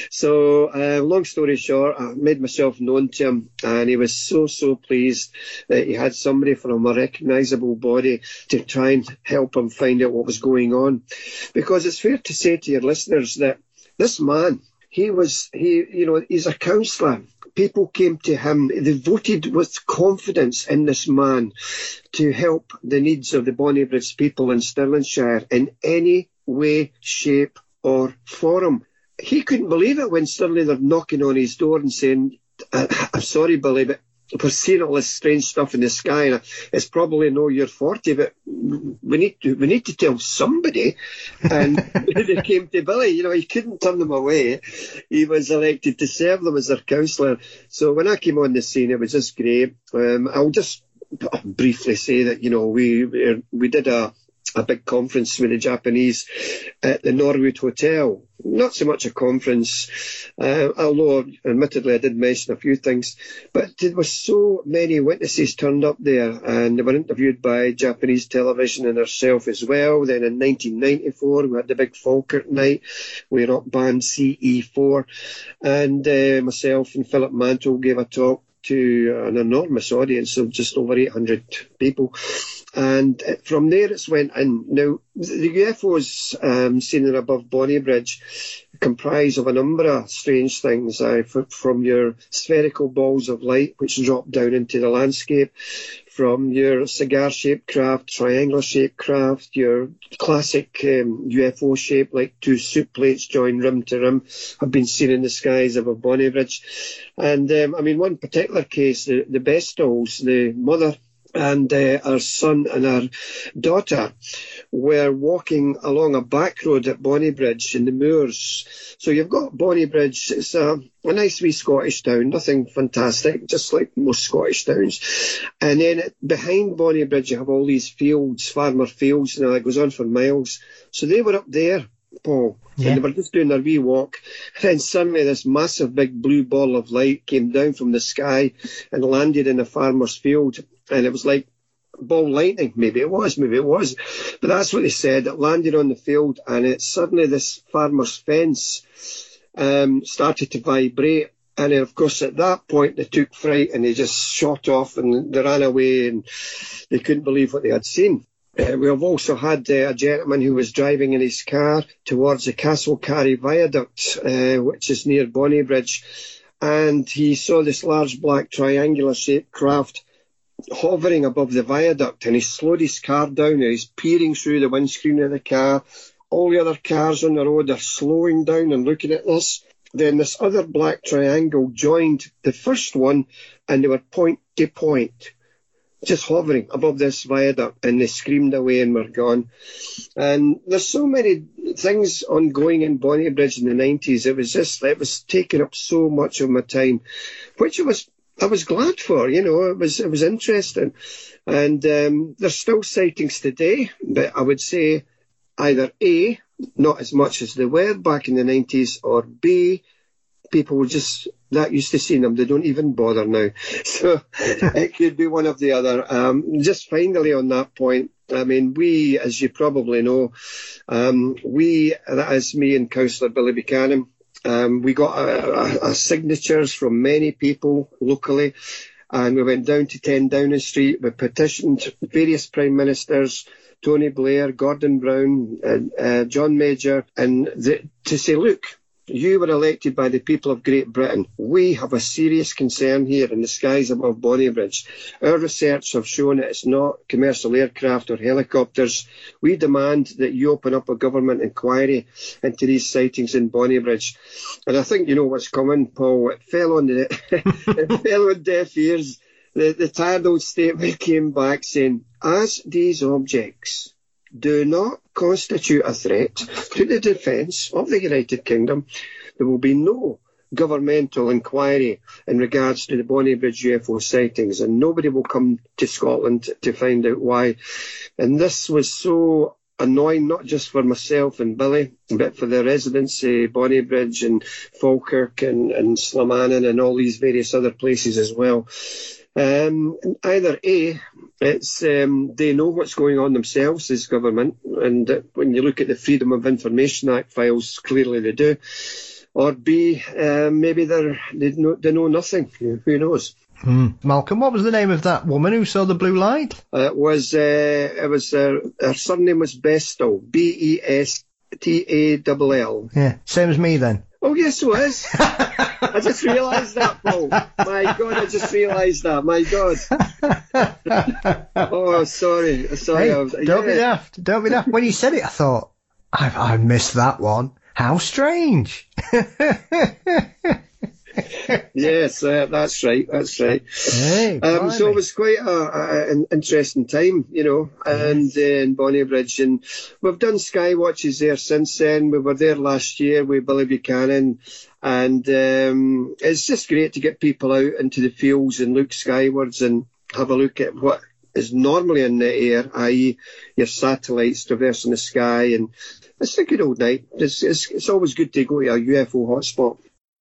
So, uh, long story short, I made myself known to him, and he was so, so pleased that he had somebody from a recognisable body to try and help him find out what was going on. Because it's fair to say to your listeners that this man, he was, he, you know, he's a councillor. People came to him, they voted with confidence in this man to help the needs of the Bonnybridge people in Stirlingshire in any way, shape, or form. He couldn't believe it when suddenly they're knocking on his door and saying, I'm sorry, Billy, but we're seeing all this strange stuff in the sky, and it's probably no your forte, but we need to we need to tell somebody. And they came to Billy. You know, he couldn't turn them away. He was elected to serve them as their councillor. So when I came on the scene, it was just great. Um, I'll just briefly say that, you know, we we did a a big conference with the Japanese at the Norwood Hotel. Not so much a conference, uh, although admittedly I did mention a few things, but there were so many witnesses turned up there, and they were interviewed by Japanese television and herself as well. Then in nineteen ninety-four we had the big Falkirk night with rock band C E four, and uh, myself and Philip Mantle gave a talk to an enormous audience of just over eight hundred people. And from there it's went in. Now, the U F Os um, seen above Bonnie Bridge comprise of a number of strange things, uh, from your spherical balls of light which drop down into the landscape, from your cigar-shaped craft, triangular-shaped craft, your classic um, U F O shape like two soup plates joined rim to rim have been seen in the skies above Bonnie Bridge. And um, I mean, one particular case, the, the Bestalls, the mother and uh, her son and her daughter were walking along a back road at Bonnie Bridge in the moors. So you've got Bonnie Bridge. It's a, a nice wee Scottish town, nothing fantastic, just like most Scottish towns. And then behind Bonnie Bridge you have all these fields, farmer fields, and it goes on for miles. So they were up there, Paul, yeah. And they were just doing their wee walk. And then suddenly this massive big blue ball of light came down from the sky and landed in a farmer's field. And it was like ball lightning. Maybe it was, maybe it was. But that's what they said. It landed on the field, and it suddenly this farmer's fence um, started to vibrate. And then, of course, at that point, they took fright and they just shot off and they ran away, and they couldn't believe what they had seen. Uh, we have also had uh, a gentleman who was driving in his car towards the Castlecarry Viaduct, uh, which is near Bonnie Bridge, and he saw this large black triangular-shaped craft hovering above the viaduct, and he slowed his car down and he's peering through the windscreen of the car. All the other cars on the road are slowing down and looking at this. Then this other black triangle joined the first one, and they were point to point, just hovering above this viaduct, and they screamed away and were gone. And there's so many things ongoing in Bonnie Bridge in the nineties. It was just, it was taking up so much of my time, which it was I was glad for, you know, it was it was interesting. And um, there's still sightings today, but I would say either A, not as much as they were back in the nineties, or B, people were just that used to seeing them, they don't even bother now. So it could be one of the other. Um, just finally on that point, I mean, we, as you probably know, um, we, that is me and Councillor Billy Buchanan, Um, we got a, a, a signatures from many people locally, and we went down to ten Downing Street. We petitioned various Prime Ministers, Tony Blair, Gordon Brown, and uh, John Major, and the, to say, look, you were elected by the people of Great Britain. We have a serious concern here in the skies above Bonnie Bridge. Our research have shown that it's not commercial aircraft or helicopters. We demand that you open up a government inquiry into these sightings in Bonnie Bridge. And I think you know what's coming, Paul. It fell on the it fell on deaf ears. The, the tired old statement came back saying, as these objects do not constitute a threat to the defence of the United Kingdom, there will be no governmental inquiry in regards to the Bonnie Bridge U F O sightings, and nobody will come to Scotland to find out why. And this was so annoying, not just for myself and Billy, but for the residents of Bonnie Bridge and Falkirk and, and Slamanan and all these various other places as well. Um, either A, it's um, they know what's going on themselves as government, and uh, when you look at the Freedom of Information Act files, clearly they do. Or B, uh, maybe they're, they know, they know nothing. Who knows? Hmm. Malcolm, what was the name of that woman who saw the blue light? Uh, it was uh, it was uh, her surname was Bestall, B E S T A L L. Yeah, same as me then. Oh yes, it was. I just realised that, Paul. My God, I just realised that. My God. Oh, sorry. Sorry. Hey, I was, don't yeah. be daft. Don't be daft. When you said it, I thought, I've, I've missed that one. How strange. Yes, uh, that's right. That's right. Hey, um, so it was quite a, a, an interesting time, you know, and uh, in Bonnie Bridge, and we've done sky watches there since then. We were there last year with Billy Buchanan, and um, it's just great to get people out into the fields and look skywards and have a look at what is normally in the air, that is your satellites traversing the sky, and it's a good old night. It's, it's, it's always good to go to a U F O hotspot.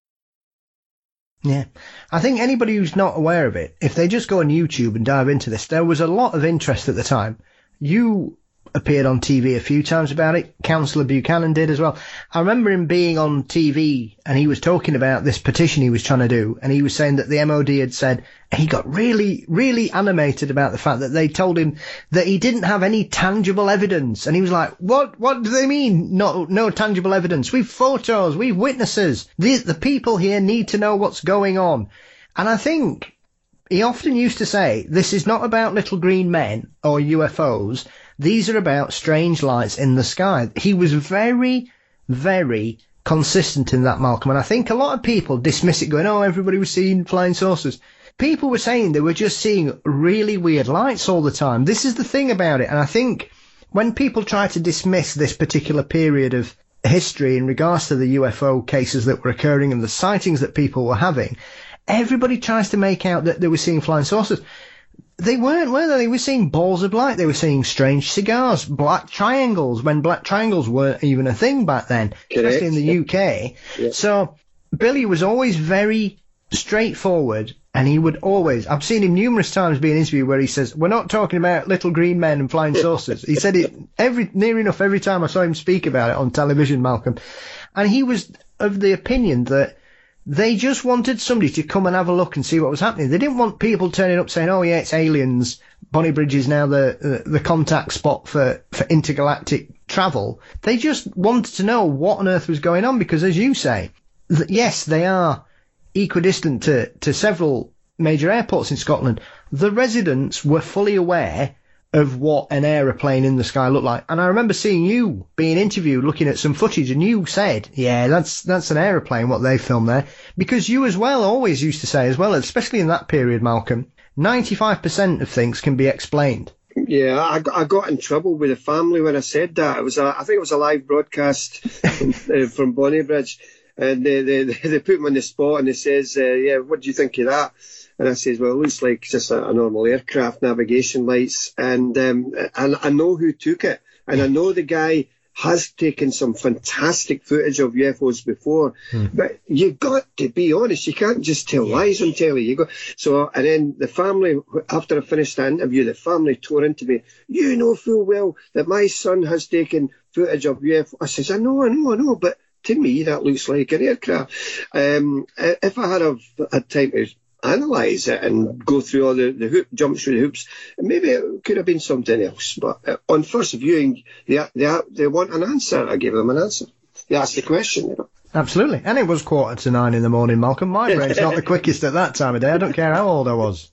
Yeah. I think anybody who's not aware of it, if they just go on YouTube and dive into this, there was a lot of interest at the time. You appeared on T V a few times about it. Councillor Buchanan did as well. I remember him being on T V and he was talking about this petition he was trying to do, and he was saying that the M O D had said he got really, really animated about the fact that they told him that he didn't have any tangible evidence. And he was like, what, what do they mean? No, no tangible evidence. We've photos, we've witnesses. The, the people here need to know what's going on. And I think he often used to say, this is not about little green men or U F Os. These are about strange lights in the sky. He was very, very consistent in that, Malcolm. And I think a lot of people dismiss it going, oh, everybody was seeing flying saucers. People were saying they were just seeing really weird lights all the time. This is the thing about it. And I think when people try to dismiss this particular period of history in regards to the U F O cases that were occurring and the sightings that people were having, everybody tries to make out that they were seeing flying saucers. They weren't, were they? They were seeing balls of light. They were seeing strange cigars, black triangles, when black triangles weren't even a thing back then, Correct. especially in the U K. Yeah. So Billy was always very straightforward, and he would always, I've seen him numerous times being interviewed where he says, we're not talking about little green men and flying saucers. He said it every near enough every time I saw him speak about it on television, Malcolm. And he was of the opinion that they just wanted somebody to come and have a look and see what was happening. They didn't want people turning up saying, oh, yeah, it's aliens. Bonnybridge is now the the, the contact spot for, for intergalactic travel. They just wanted to know what on earth was going on because, as you say, th- yes, they are equidistant to, to several major airports in Scotland. The residents were fully aware of what an aeroplane in the sky looked like. And I remember seeing you being interviewed looking at some footage, and you said, yeah, that's that's an aeroplane, what they filmed there. Because you as well always used to say as well, especially in that period, Malcolm, ninety-five percent of things can be explained. Yeah, I, I got in trouble with the family when I said that. It was a, I think it was a live broadcast from, uh, from Bonnybridge, and they, they, they put me on the spot, and they says, uh, yeah, what do you think of that? And I says, well, it looks like just a, a normal aircraft, navigation lights. And, um, and I know who took it. And I know the guy has taken some fantastic footage of U F Os before. Hmm. But you got to be honest. You can't just tell yeah. lies on telly. You go. So, and then the family, after I finished the interview, the family tore into me. You know full well that my son has taken footage of U F Os. I says, I know, I know, I know. But to me, that looks like an aircraft. Um, if I had a, had time to analyse it and go through all the, the hoop, jump through the hoops, and maybe it could have been something else. But uh, on first viewing, they, they they want an answer. I gave them an answer. They asked the question. You know? Absolutely. And it was quarter to nine in the morning, Malcolm. My brain's not the quickest at that time of day. I don't care how old I was.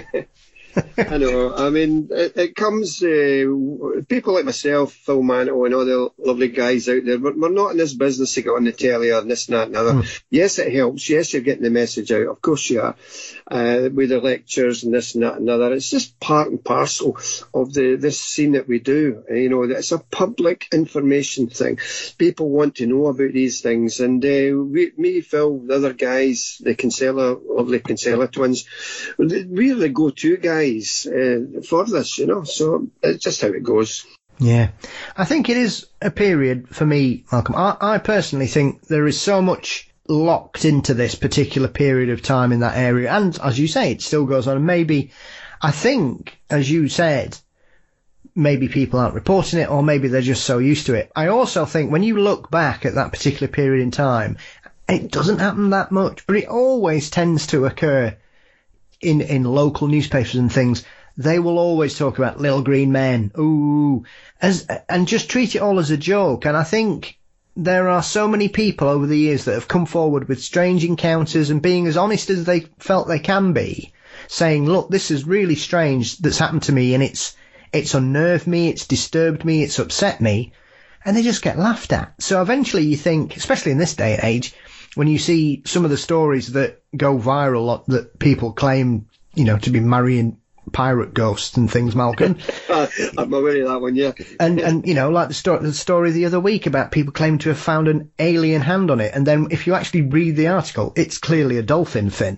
I know. I mean, it, it comes, uh, people like myself, Phil Manto and all the lovely guys out there, we're, we're not in this business to get on the telly or this and that and other. Mm. Yes, it helps. Yes, you're getting the message out. Of course you are. Uh, with the lectures and this and that and other. It's just part and parcel of the this scene that we do. You know, it's a public information thing. People want to know about these things. And uh, we, me, Phil, the other guys, the Kinsella, lovely Kinsella twins, we're the go-to guys uh, for this, you know. So it's just how it goes. Yeah. I think it is a period for me, Malcolm. I, I personally think there is so much locked into this particular period of time in that area, and as you say, it still goes on. And maybe, I think, as you said, maybe people aren't reporting it, or maybe they're just so used to it. I also think when you look back at that particular period in time, it doesn't happen that much, but it always tends to occur in in local newspapers and things. They will always talk about little green men, ooh, as and just treat it all as a joke. And I think there are so many people over the years that have come forward with strange encounters and being as honest as they felt they can be, saying, look, this is really strange that's happened to me, and it's it's unnerved me, it's disturbed me, it's upset me, and they just get laughed at. So eventually you think, especially in this day and age, when you see some of the stories that go viral that people claim, you know, to be marrying pirate ghosts and things, Malcolm. I'm aware of that one, yeah. and, and you know, like the, sto- the story the other week about people claiming to have found an alien hand on it, and then if you actually read the article, it's clearly a dolphin fin.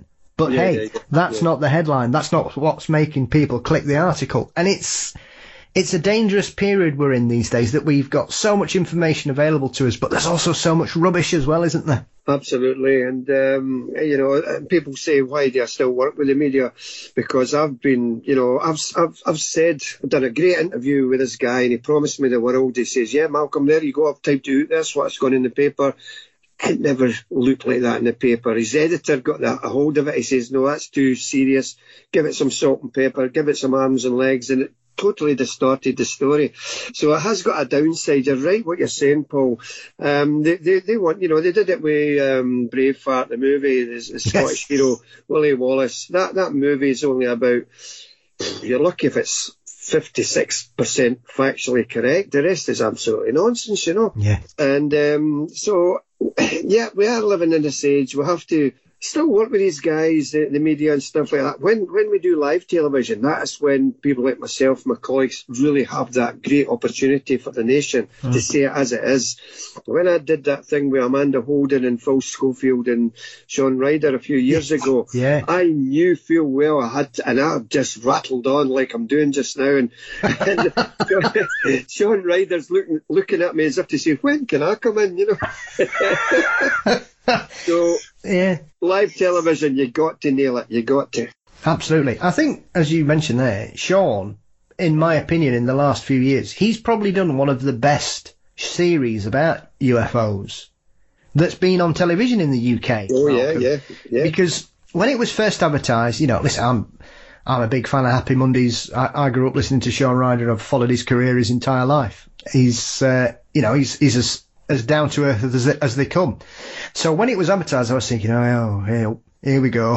But yeah, hey, yeah, yeah, that's yeah. not the headline. That's not what's making people click the article. And it's it's a dangerous period we're in these days, that we've got so much information available to us, but there's also so much rubbish as well, isn't there? Absolutely, and um, you know, people say, "Why do I still work with the media?" Because I've been, you know, I've I've I've said, I've done a great interview with this guy, and he promised me the world. He says, "Yeah, Malcolm, there you go. I've typed out this. What's gone in the paper." It never looked like that in the paper. His editor got that, a hold of it. He says, "No, that's too serious. Give it some salt and pepper. Give it some arms and legs," and it totally distorted the story. So it has got a downside. You're right what you're saying, Paul. Um, they, they, they want, you know, they did it with um, Braveheart, the movie, the, the Scottish Yes. hero, Willie Wallace. That, that movie is only about, you're lucky if it's fifty-six percent factually correct. The rest is absolutely nonsense, you know. Yeah. And um, so, yeah, we are living in this age. We have to still work with these guys, the, the media and stuff like that. When when we do live television, that is when people like myself, my colleagues, really have that great opportunity for the nation mm. to say it as it is. When I did that thing with Amanda Holden and Phil Schofield and Sean Ryder a few years ago, yeah. I knew full well I had to, and I just rattled on like I'm doing just now. And, and Sean Ryder's looking looking at me as if to say, "When can I come in?" You know. So, yeah, live television, you got to nail it. You got to. Absolutely. I think, as you mentioned there, Sean, in my opinion, in the last few years, he's probably done one of the best series about U F Os that's been on television in the U K. Oh, yeah, yeah, yeah. Because when it was first advertised, you know, listen, I'm I'm a big fan of Happy Mondays. I, I grew up listening to Sean Ryder. I've followed his career his entire life. He's, uh, you know, he's he's as as down to earth as, as they come. So when it was advertised, I was thinking, oh, here, here we go.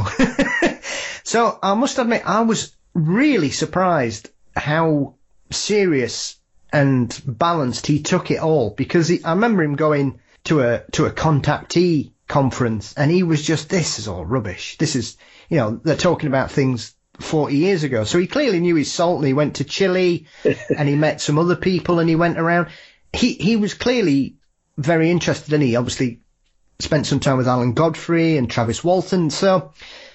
So I must admit, I was really surprised how serious and balanced he took it all, because he, I remember him going to a to a contactee conference, and he was just, this is all rubbish. This is, you know, they're talking about things forty years ago. So he clearly knew his salt, and he went to Chile and he met some other people and he went around. He he was clearly very interested, and he obviously spent some time with Alan Godfrey and Travis Walton. So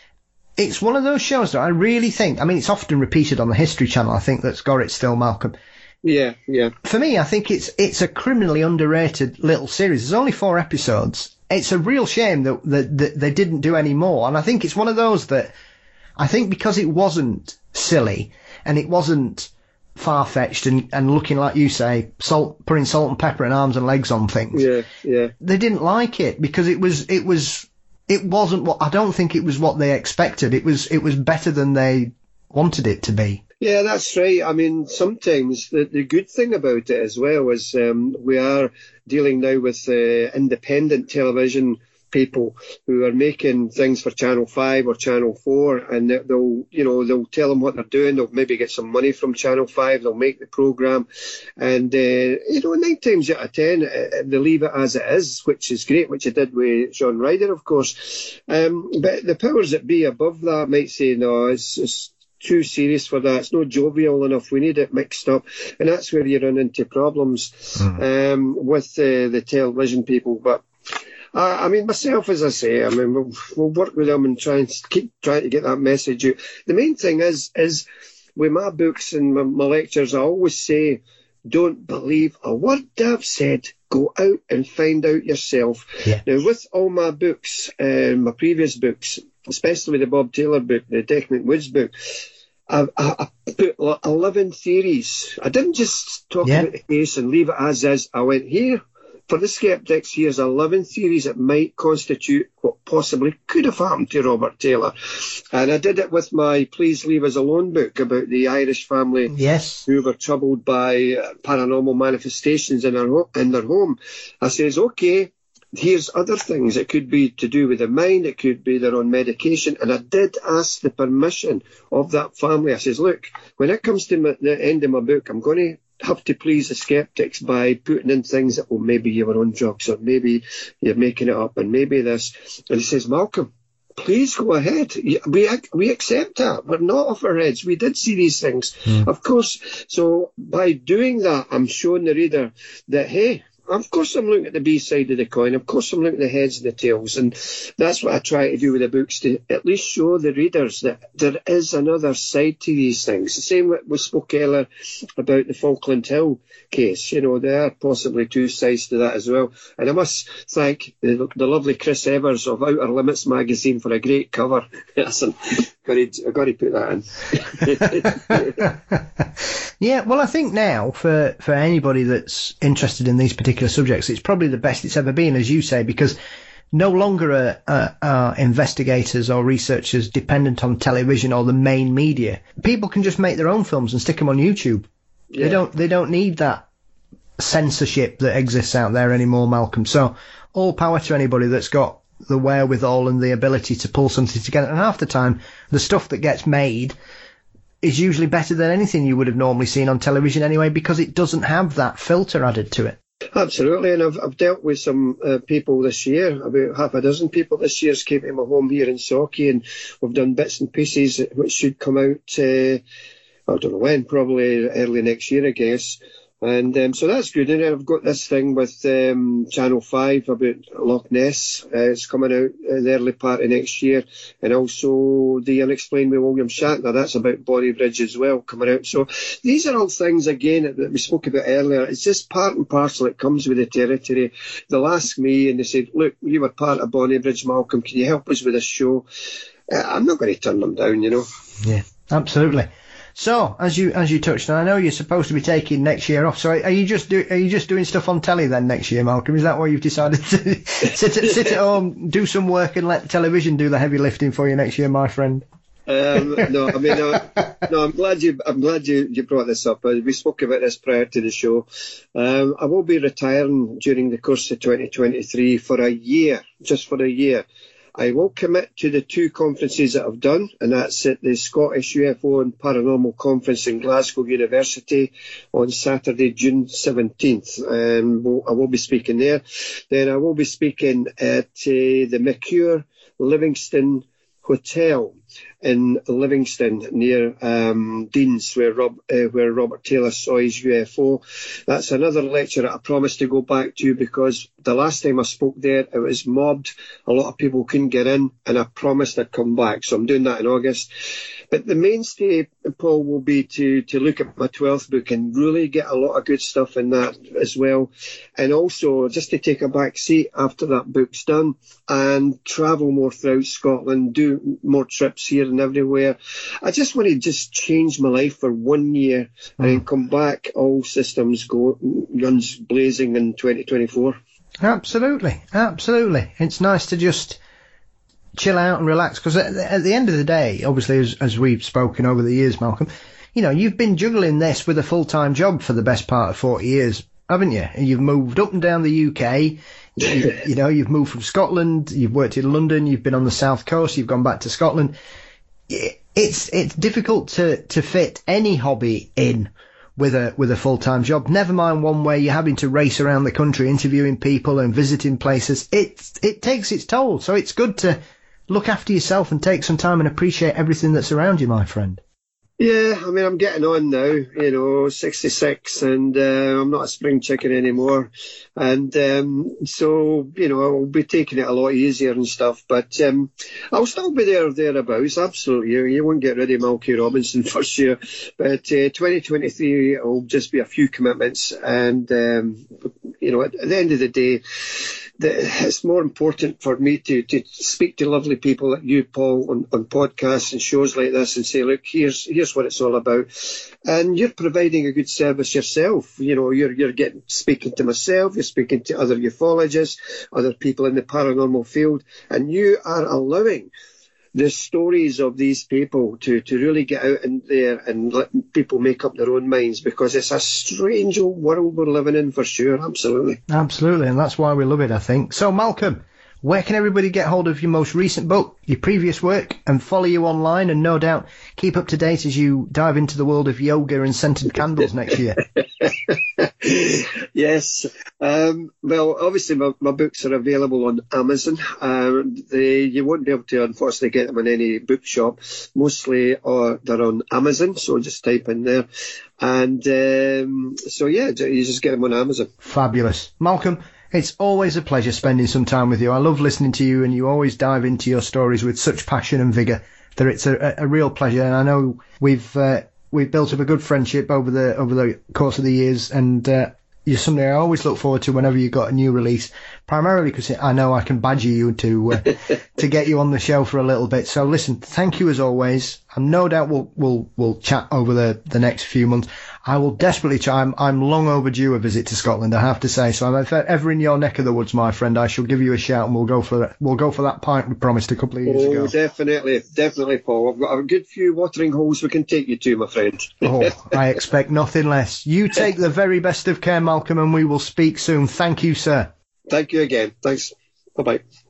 it's one of those shows that I really think, I mean, it's often repeated on the History Channel. I think that's got it still, Malcolm. Yeah, yeah. For me, I think it's it's a criminally underrated little series. There's only four episodes. It's a real shame that, that, that they didn't do any more. And I think it's one of those that, I think because it wasn't silly and it wasn't far-fetched and, and looking, like you say, salt, putting salt and pepper and arms and legs on things. Yeah, yeah. They didn't like it because it was, it was, it wasn't what, I don't think it was what they expected. It was, it was better than they wanted it to be. Yeah, that's right. I mean, sometimes the, the good thing about it as well is um, we are dealing now with uh, independent television people who are making things for Channel five or Channel four, and they'll, you know, they'll tell them what they're doing. They'll maybe get some money from Channel five. They'll make the programme. And, uh, you know, nine times out of ten, uh, they leave it as it is, which is great, which I did with Sean Ryder, of course. Um, but the powers that be above that might say, no, it's, it's too serious for that. It's not jovial enough. We need it mixed up. And that's where you run into problems mm. um, with uh, the television people. But Uh, I mean, myself, as I say, I mean, we'll, we'll work with them and try and keep trying to get that message out. The main thing is, is with my books and my, my lectures, I always say, don't believe a word I've said. Go out and find out yourself. Yeah. Now, with all my books, uh, my previous books, especially the Bob Taylor book, the Declan Woods book, I, I, I put eleven theories. I didn't just talk yeah. about the case and leave it as is. I went, here, for the skeptics, here's eleven theories that might constitute what possibly could have happened to Robert Taylor. And I did it with my Please Leave Us Alone book about the Irish family yes. who were troubled by uh, paranormal manifestations in their, ho- in their home. I says, okay, here's other things. It could be to do with the mind. It could be they're on medication. And I did ask the permission of that family. I says, look, when it comes to my, the end of my book, I'm going to have to please the skeptics by putting in things that, well, maybe you were on drugs, or maybe you're making it up, and maybe this. And he says, Malcolm, please go ahead. We we accept that. We're not off our heads. We did see these things, mm. of course. So by doing that, I'm showing the reader that, hey, of course I'm looking at the B side of the coin. Of course I'm looking at the heads and the tails. And that's what I try to do with the books, to at least show the readers that there is another side to these things. The same way we spoke earlier about the Falkland Hill case. You know, there are possibly two sides to that as well. And I must thank the, the lovely Chris Evers of Outer Limits magazine for a great cover. Listen, I've got to put that in. Yeah, well, I think now for, for anybody that's interested in these particular subjects, it's probably the best it's ever been, as you say, because no longer are, are, are investigators or researchers dependent on television or the main media. People can just make their own films and stick them on YouTube. Yeah. They don't they don't need that censorship that exists out there anymore, Malcolm. So all power to anybody that's got the wherewithal and the ability to pull something together. And half the time, the stuff that gets made is usually better than anything you would have normally seen on television anyway, because it doesn't have that filter added to it. Absolutely, and I've, I've dealt with some uh, people this year, about half a dozen people this year came to my home here in Sauchie, and we've done bits and pieces which should come out, uh, I don't know when, probably early next year, I guess. And um, so that's good. And then I've got this thing with um, Channel five about Loch Ness. Uh, it's coming out in the early part of next year. And also The Unexplained with William Shatner. That's about Bonnybridge as well, coming out. So these are all things, again, that we spoke about earlier. It's just part and parcel. It comes with the territory. They'll ask me and they say, look, you were part of Bonnybridge, Malcolm. Can you help us with this show? Uh, I'm not going to turn them down, you know. Yeah, absolutely. So, as you as you touched on, I know you're supposed to be taking next year off. So, are you just do, are you just doing stuff on telly then next year, Malcolm? Is that why you've decided to sit at, sit at home, do some work, and let television do the heavy lifting for you next year, my friend? Um, no, I mean, uh, no. I'm glad you. I'm glad you, you brought this up. Uh, we spoke about this prior to the show. Um, I will be retiring during the course of twenty twenty-three for a year, just for a year. I will commit to the two conferences that I've done, and that's at the Scottish U F O and Paranormal Conference in Glasgow University on Saturday, June seventeenth. Um, we'll, I will be speaking there. Then I will be speaking at uh, the Mercure Livingston Hotel in Livingston near um, Deans, where, Rob, uh, where Robert Taylor saw his U F O. That's another lecture that I promised to go back to, because the last time I spoke there, it was mobbed. A lot of people couldn't get in, and I promised I'd come back. So I'm doing that in August. But the mainstay, Paul, will be to, to look at my twelfth book and really get a lot of good stuff in that as well. And also just to take a back seat after that book's done and travel more throughout Scotland, do more trips here and everywhere. I just want to just change my life for one year and then come back, all systems go, guns blazing in twenty twenty-four. Absolutely, absolutely. It's nice to just chill out and relax, because at, at the end of the day, obviously, as, as we've spoken over the years, Malcolm, you know, you've been juggling this with a full-time job for the best part of forty years, haven't you? And you've moved up and down the U K, you, you know, you've moved from Scotland, you've worked in London, you've been on the South Coast, you've gone back to Scotland. It's it's difficult to, to fit any hobby in with a with a full-time job, never mind one where you're having to race around the country interviewing people and visiting places. It, it takes its toll, so it's good to look after yourself and take some time and appreciate everything that's around you, my friend. Yeah, I mean, I'm getting on now, you know, sixty-six, and uh, I'm not a spring chicken anymore. And um, so, you know, I'll be taking it a lot easier and stuff. But um, I'll still be there or thereabouts, absolutely. You, you won't get rid of Malky Robinson for sure. But uh, twenty twenty-three will just be a few commitments. And, um, you know, at, at the end of the day, it's more important for me to, to speak to lovely people like you, Paul, on, on podcasts and shows like this and say, look, here's here's what it's all about. And you're providing a good service yourself. You know, you're you're getting speaking to myself, you're speaking to other ufologists, other people in the paranormal field, and you are allowing the stories of these people to, to really get out in there and let people make up their own minds, because it's a strange old world we're living in for sure. Absolutely. Absolutely, and that's why we love it, I think. So, Malcolm, where can everybody get hold of your most recent book, your previous work, and follow you online, and no doubt keep up to date as you dive into the world of yoga and scented candles next year? Yes. Um, well, obviously my, my books are available on Amazon. Um, they, you won't be able to, unfortunately, get them in any bookshop. Mostly uh, they're on Amazon, so just type in there. And um, so, yeah, you just get them on Amazon. Fabulous. Malcolm, it's always a pleasure spending some time with you. I love listening to you, and you always dive into your stories with such passion and vigour that it's a, a real pleasure. And I know we've uh, we've built up a good friendship over the over the course of the years, and uh, you're something I always look forward to whenever you've got a new release, primarily because I know I can badger you to uh, to get you on the show for a little bit. So listen, thank you as always. And no doubt we'll we'll we'll chat over the, the next few months. I will desperately try. I'm, I'm long overdue a visit to Scotland, I have to say. So if I'm ever in your neck of the woods, my friend, I shall give you a shout, and we'll go for that. We'll go for that pint we promised a couple of years oh, ago. Oh, definitely, definitely, Paul. I've got a good few watering holes we can take you to, my friend. Oh, I expect nothing less. You take the very best of care, Malcolm, and we will speak soon. Thank you, sir. Thank you again. Thanks. Bye bye.